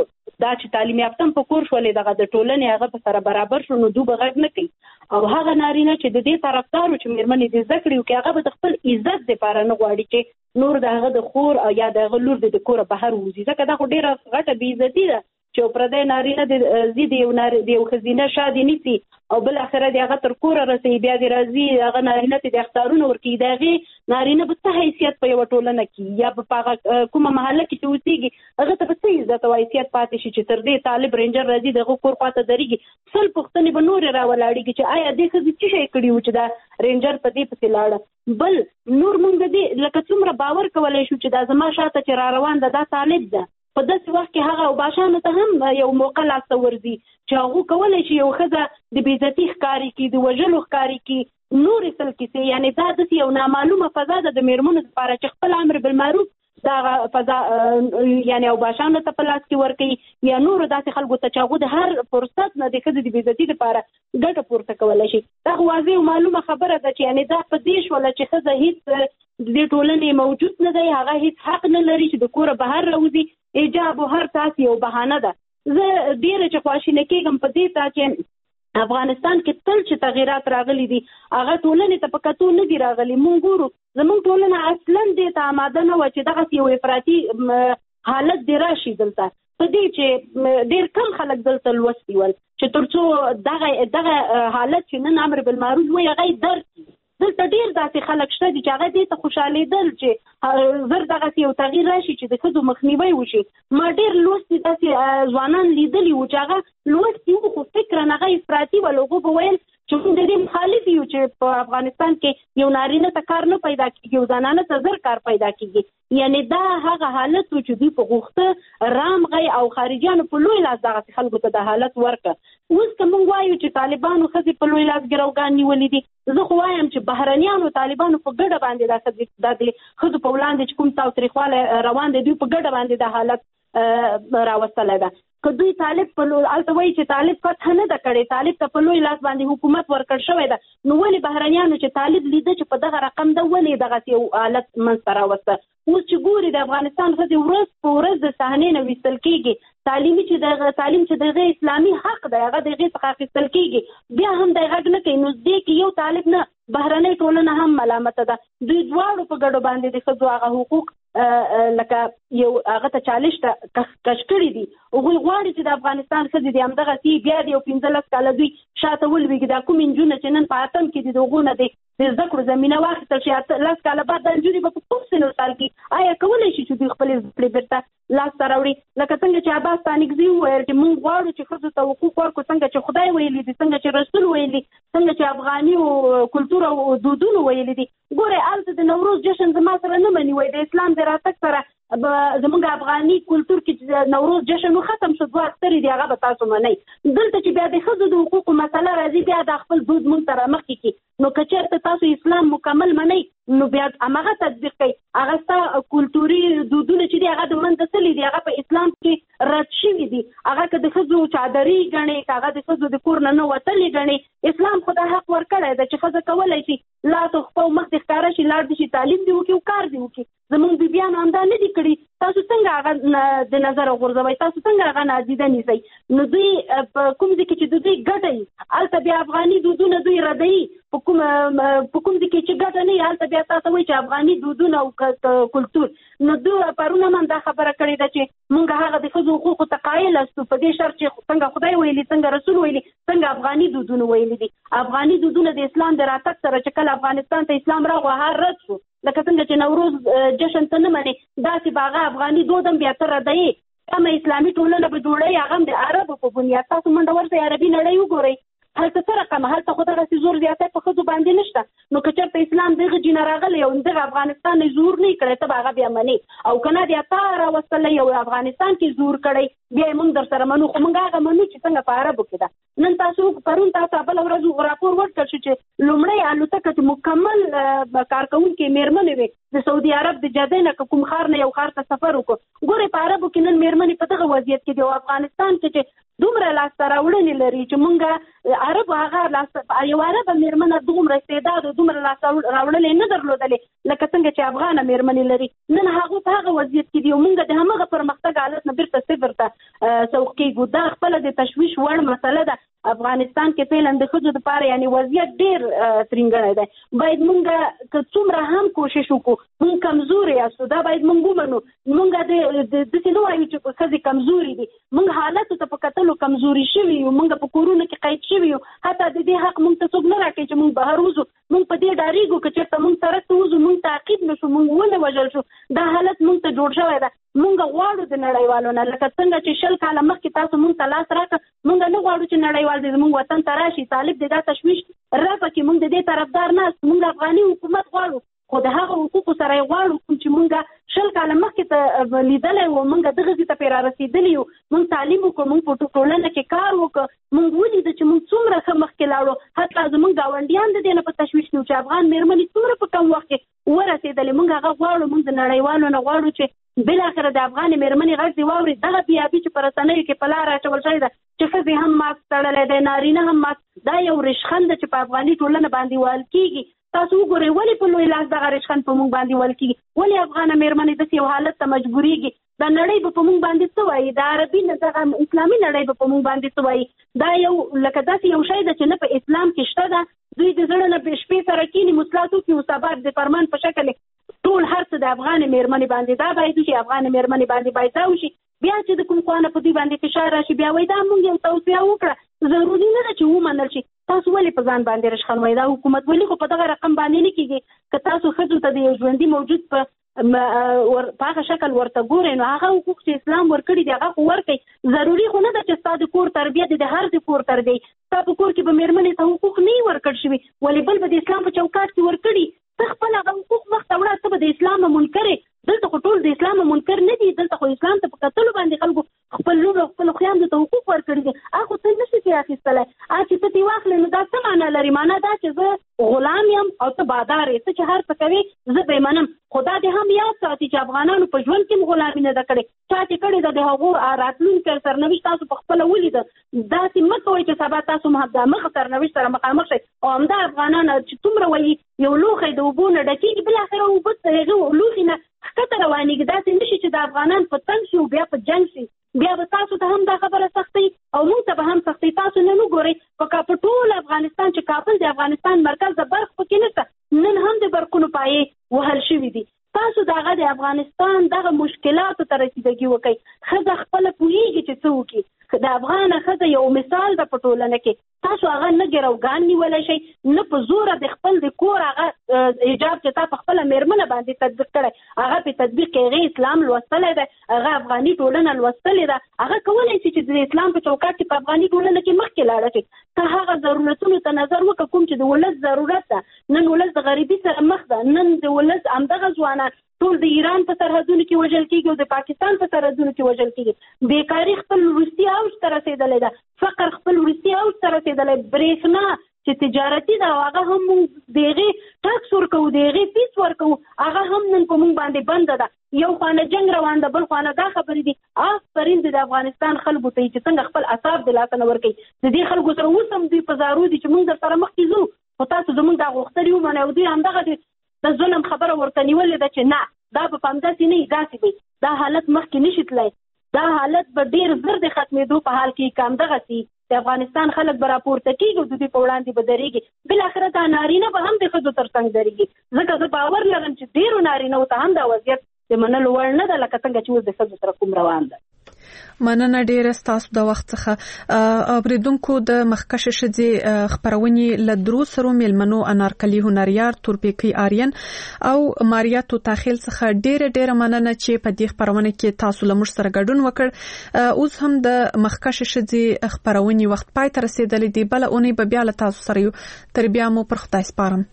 دا چې تعلیم یافته په کور شولې دغه د ټولنې هغه په سره برابر شو، نو دوی به غږ نه کوي. او هغه نارینه چې د دې طرفدار چې میرمنې دې زده کړي وکړي، هغه به د خپل عزت دپاره نه غواړي چې نور د هغه د خور یا د هغه لور د کوره بهر وځي، ځکه دا خو ډېره غټه بېعزتي ده چې پردی نارینه د زی د یو ښځینه شادي نیسي او بل اخره د هغه تر کوره رسوي، بیا د راځي هغه نارینه ته د اختیارونه ورکوي. د هغې نارینه به څه حیثیت په یوه ټولنه کې یا په هغه کومه محله کې چې اوسېږي هغه ته به څه عزت او حیثیت پاتې شي چې تر دې طالب رینجر راځي د هغه کور خواته درېږي. 100 پوښتنې به نورې راولاړېږي چې آیا دې ښځې څه شی کړي و چې دا رینجر په دې پسې لاړه. بل نور موږ د دې لکه څومره باور کولی شو چې دا زما شاته چې را روان ده دا طالب ده، په داسې وخت کې هغه اوباشانو ته هم یو موقع لاسته ورځي چې هغه کولی شي یو ښځه د بېعزتي ښکاري کړي، د وژلو ښکاري کړي، نورې سل کیسې. یعنې دا داسې یو نامعلومه فضا ده د میرمنو لپاره چې خپل امر بالمعروف دا فضا یعنی اوباشانو ته په لاس کې ورکوي یا نورو داسې خلکو ته چې هغه د هر فرصت نه د ښځې د بېعزتي لپاره ګټه پورته کولی شي. دا خو واضح او معلومه خبره ده چې یعنې دا په دې شوله چې ښځه هېڅ د دې ټولنې موجود نه دی، هغه هېڅ حق نه لري چې د کوره بهر راوځي. ایجاب او هر تاسې یو بهانه ده. زه ډېره چې خواشینه کېږم په دې ته چې افغانستان کې تل چې تغیرات راغلي دي هغه ټولنې ته په کتو نه دي راغلي. مونږ ګورو زموږ ټولنه اصلا دې ته آماده نه وه چې دغسې یو افراطي حالت دې راشي دلته، په دې چې ډېر کم خلک دلته لوستي ول چې تر څو دغه حالت چې نن امر بالمعروف وایي هغه یې درک کړي. دلته ډېر داسې خلک شته دي چې هغه دې ته خوشحالېدل چې زر دغسې یو تغییر راشي چې د ښځو مخنیوی وشي. ما ډېر لوستي داسې ځوانان لیدلي وو چې هغه لوستي وو خو فکراً هغه افراطي ول. هغو به ویل چې موږ د دې مخالف یو چې په افغانستان کې یو نارینه ته کار نه پیدا کېږي، یو زنانه ته زر کار پیدا کېږي. یعنې دا هغه حالت و چې دوی په غوښته رامغی او خارجیانو په لوی لاس دغسې خلکو ته د حالت ورکړه. اوس که موږ وایو چې طالبانو ښځې په لوی لاس ګروګان نیولې دي، زه خو وایم چې بهرنیانو طالبانو په ګډه باندې دا ښځو په وړاندې چې کوم تاوتریخوالی روان دی، دوی په ګډه باندې دا حالت راوستلی ده. که دوی طالب په هلته وایي چې طالب فتح نه ده کړې، طالب ته په لوی لاس باندې حکومت ورکړ شوی ده، نو ولې بهرنیانو چې طالب لیده چې په دغه رقم ده ولې دغسې یو حالت منځته راوسته؟ اوس چې ګوري د افغانستان ښځې ورځ په ورځ د صحنې نه ویستل کېږي، تعلیم چې د هغې اسلامي حق دی هغه د هغې څخه اخیستل کېږي، بیا هم دی غږ نه کوي. نو دې کې یو طالب نه بهرنۍ ټولنه هم ملامته ده. دوی دواړو په ګډو باندې د ښځو هغه حقوق لکه یو هغه ته چالش ته کش کړي دي. هغوی غواړي چې د افغانستان ښځې د همدغسې بیا د یو 15 کاله دوی شاته ولوېږي. دا کوم نجونه چې نن په اتم کې دي د هغو نه د زده کړو زمینه واخیستل شي، 10 کاله بعد دا نجونې به په کوم سن و سال کې آیا کولی شي چې دوی خپلې زده کړې بېرته لاسته راوړي؟ لکه څنګه چې عباس ستانکزي وویل چې موږ غواړو چې ښځو ته حقوق ورکړو، څنګه چې خدای ویلي دي، څنګه چې رسول ویلي، څنګه چې افغاني او کلتور او دودونو ویلي دي. ګورئ هلته د نوروز جشن زما سره نه مني، وایي د اسلام د راتګ سره زمونږ افغاني کلتور کې نوروز جشن ختم شو، 2 اخترې دي هغه به تاسو منئ. دلته چې بیا د ښځو د حقوقو مسله راځي، بیا د خپل دود مونږ ته رامخکې کړي. نو که چېرته تاسو اسلام مکمل منئ نو بیا همغه تطبیق کوئ. هغه ستا کلتوري دودونه چې دي هغه د منځه تللي دي، هغه په اسلام کې رد شوي دي. هغه که د ښځو چادري ګڼې، که هغه د ښځو د کور نه نه وتلې ګڼې، اسلام خو دا حق ورکړی ده چې ښځه کولی شي لاس او خپه مخ دې ښکاره شي، لاړ دې شي، تعلیم دې وکړي او کار دې وکړي. زمونږ بیبیانو همدا نه دي کړي. تاسو څنګه هغه د نظره غورځوئ؟ تاسو څنګه هغه نادیده نیسئ؟ نو دوی په کوم ځای کې چې د دوی ګټه وي هلته بیا افغاني دودونه دوی ردوي، په کوم ځای کې چې ګټه نه وي هلته بیا تاسو وایي چې افغاني دودونه او کلتور. نو دوی پرونه من دا خبره کړې ده چې موږ هغه د ښځو حقوقو ته قایل یاستو په دې شرط چې څنګه خدای ویلي، څنګه رسول ویلي، څنګه افغاني دودونه ویلي دي. افغاني دودونه د اسلام د راتګ سره چې کله افغانستان ته اسلام راغی هر رد شو، لکه څنګه چې نوروز جشن ته نه منې داسې به هغه افغاني دود هم بیا ته ردوي. کمه اسلامي ټولنه به جوړوي، هغه هم د عربو په بنیاد. تاسو منډه ورځئ عربي نړۍ وګورئ، هلته څه رقم، هلته خو دغسې زور زیاتی په ښځو باندې نشته. نو که چېرته اسلام دغه جینه راغلی او دغه افغانستان نه زور نه یې کړی، ته به هغه بیا منې، او که نه بیا تا راوستلی او افغانستان کې زور کړی، بیا یې موږ در سره منو. خو موږ هغه منو چې څنګه په عربو کې ده. نن تاسو پرون تاسو بله ورځ راپور ورکړ شو چې لومړی الوتکه چې مکمل کارکوونکې مېرمنې وې د سعودي عرب د جدې نه که کوم ښار نه یو ښار ته سفر وکړو. ګورئ په عربو کې نن مېرمنې په دغه وضعیت کې دي، او افغانستان کې چې دومره لاسته راوړنې لري چې موږ عربو هغه یو عربه مېرمنه دومره استعداد او دومره لاسته راوړنې نه درلودلې لکه څنګه چې افغانه مېرمنې لري. نن هغوی په هغه وضعیت کې دي او موږ د همغه پرمختګ حالت نه بیرته صفر ته سوق کېږو. دا خپله د تشویش وړ مسله ده. افغانستان کې فعلا د ښځو دپاره یعنې وضعیت ډېر ترینګړی دی. باید موږ که څومره هم کوشش وکړو، موږ کمزوري یاستو، دا باید موږ ومنو. موږ داسې نه وایو چې ښځې کمزوري دي، موږ حالاتو ته په کتلو کمزوري شوي یو، موږ په کورونو کې قید شوي یو. حتی د دې حق موږ ته څوک نه راکوي چې موږ بهر وځو. موږ په دې ډارېږو که چېرته موږ سړک ته وځو موږ تعقیب نه شو، موږ ونه وژل شو. دا حالت موږ ته جوړ شوی ده. موږ غواړو د نړیوالو نه، لکه څنګه چې 20 کاله مخکې تاسو موږ ته لاس راکړه، موږ نه غواړو چې نړیوال دې زموږ وطن ته راشي. طالب دې دا تشویش راپکې، موږ د دې طرفدار نه یاست. موږ افغاني حکومت غواړو، خو د هغه حقوقو سره یې غواړو کوم چې موږ 20 کاله مخکې ته لیدلی وو. موږ دغه ځای ته پرې رارسېدلي یو، موږ تعلیم وکړو، موږ په ټولنه کې کار وکړو، موږ ولیده چې موږ څومره ښه مخکې لاړو. حتی زموږ ګاونډیان د دې نه په تشویش کې وو چې افغان مېرمنې څومره په کم وخت کې ورسېدلې. موږ هغه غواړو، موږ د نړیوالو نه غواړو چې بالاخره د افغانې مېرمنې غږ دې واوري. دغه بیابي چې په رسنیو کې په لاره اچول شوې ده چې ښځې هم ماسک تړلی دی، نارینه هم ماسک، دا یو رشخند ده چې په افغاني ټولنه باندې وهل کېږي. تاسو وګورئ ولې په لوی لاس دغه رشخند په موږ باندې وهل کېږي؟ ولې افغانه مېرمنې داسې یو حالت ته مجبورېږي؟ دا نړۍ به په موږ باندې څه وایي؟ د عربي نه دغه اسلامي نړۍ به په موږ باندې څه وایي؟ دا یو لکه داسې یو شی ده چې نه په اسلام کې شته ده. دوی د زړه نه شپې سره کېني مسلات وکړي او سبا د فرمان په شکل ټول هر څه د افغانې مېرمنې باندې دا باید وشي، افغانې مېرمنې باندې باید دا وشي. بیا چې د کوم خوا نه په دوی باندې فشار راشي بیا وایي دا موږ یو توصیه وکړه، ضروري نه ده چې ومنل شي. تاسو ولې په ځان باندې رشخند وایي؟ دا حکومت ولې خو په دغه رقم باندې نه کېږي؟ که تاسو ښځو ته د یو ژوندي موجود په هغه شکل ورته ګورئ نو هغه حقوق چې اسلام ورکړي دي هغه خو ورکړئ. ضروري خو نه ده چې ستا د کور تربیه د هر د کور تربیه ستا په کور کې به مېرمنې ته حقوق نه وي ورکړ شوي، ولې بل به د اسلام په چوکاټ کې ورکړي. ته خپل هغه حقوق مخته وړه، ته به د اسلام منکر یې. دلته خو ټول د اسلام منکر نه دي، دلته خو اسلام ته په کتلو باندې خلکو خپل لور او خپل خویندو ته حقوق ورکړي دي. هغه ته نشي نشي اخیستلی چې ته دې واخلې نو دا څه معنا لري معنا دا چې زه غلام یم او ته بادار یې ته چې هر څه کوې زه به منم خدا دې هم یاد ساتي چې افغانانو په ژوند کې غلامي نه ده کړې چا چې کړې ده د هغو راتلونکي سرنوشت تاسو په خپله ولیده داسې مه کوئ چې سبا تاسو د مخ سرنوشت سره مخامخ شئ او همدا افغانان چې څومره وایي یو لوښی د اوبو نه ډکېږي بالاخره اوبه د هغې لوښي نه ښکته روانېږي داسې نه شي چې د افغانان په تنګ شي او بیا په جنګ شي بیا به تاسو ته هم دا خبره سختي او موږ ته به هم سختي تاسو نه وګورئ په ټول افغانستان چې کابل د افغانستان مرکز د برق پکې نشته نن هم د برقونو پایې وهل شوي دي تاسو دغه د افغانستان دغه مشکلاتو ته رسیدګي وکړئ ښځه خپله پوهېږي چې څه وکړي د افغانه ښځه یو مثال ده په ټولنه کې تاسو هغه نه ګروګان نیولی شئ نه په زوره د خپل د کور هغه حجاب چې تا په خپله مېرمنه باندې تطبیق کړی هغه په تطبیق کې هغې اسلام لوستلی دی هغه افغاني ټولنه لوستلې ده هغه کولی شي چې د اسلام په چوکاټ کې په افغاني ټولنه کې مخکې لاړه شي که هغه ضرورتونو ته نظر وکړه کوم چې د ولس ضرورت ده نن ولس د غریبي سره مخ ده نن د ولس همدغه ځوانان ټول د ایران په سرحدونو کې وژل کېږي او د پاکستان په سرحدونو کې وژل کېږي بیکاري خپل وروستي اوج ته رسېدلی ده فقر خپل وروستي اوج ته رسېدلی برېښنا چې تجارتي ده هغه هم موږ د هغې ټکس ورکوو د هغې فیس ورکوو هغه هم نن په موږ باندې بنده ده یو خوانه جنګ روان ده بل خوانه دا خبرې دي آفرین د افغانستان خلکو ته چې څنګه خپل اعصاب د لاسه نه ورکوي د دې خلکو سره اوس هم دوی په زارو دي چې موږ در سره مخکې ځو خو تاسو زموږ دا غوښتنې ومنئ او دوی همدغه د ظلم خبره ورته نیولې ده چې نه دا به په همداسې نه داسې وي دا حالت مخکې نشي تللی دا حالت به ډېر زر د ختمېدو په حال کې که همدغسې د افغانستان خلک به راپورته کېږي او د دوی په وړاندې به درېږي بالاخره دا نارینه به هم د ښځو تر څنګ درېږي ځکه زه باور لرم چې ډېرو نارینهو ته هم دا وضعیت د منلو وړ نه ده لکه څنګه چې اوس د ښځو سره کوم روان ده مننه ډیره ستاسو د وخت څخه اوریدونکو د مخکښې ښځې خپرونې له درو سرو میلمنو انارکلي هنریار تورپیکی آرین او ماریا توتاخیل څخه ډیره مننه چې په دې خپرونه کې تاسو له موږ سره ګډون وکړ اوس هم د مخکښې ښځې خپرونې وخت پای ته رسیدلی دی بل اونۍ به بیا له تاسو سره یو تر بیا مو پر خدای سپارم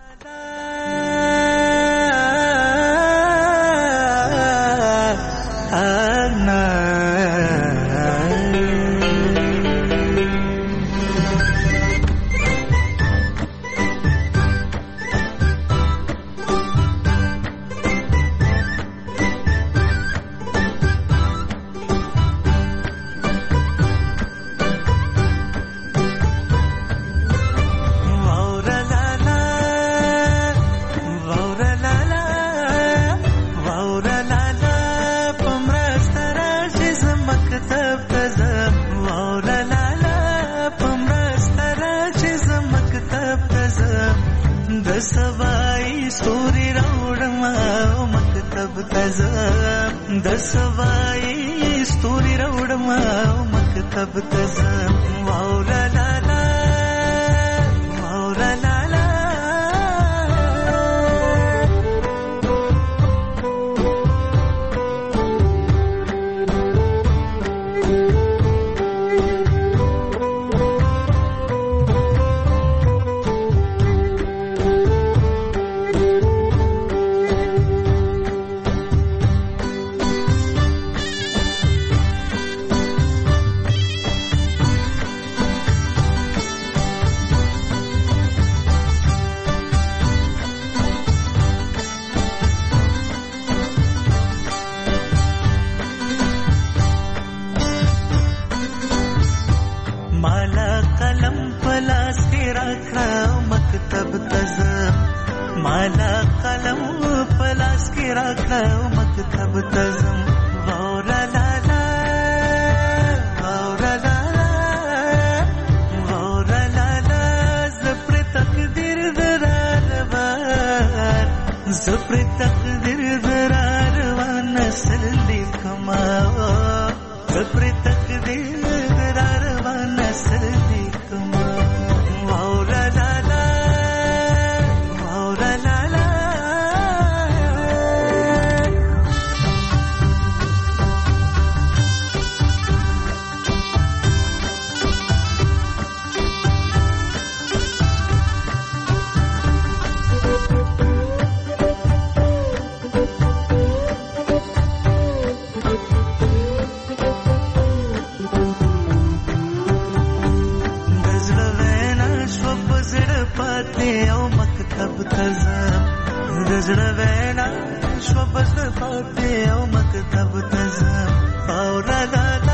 دسوای ستوري راوړم او مکتب ته ځم واو لا لا لا واو لا لا لا پاتې او مکتب ته ځم د زړه وینا شو بس پاتې او مکتب ته ځم او لا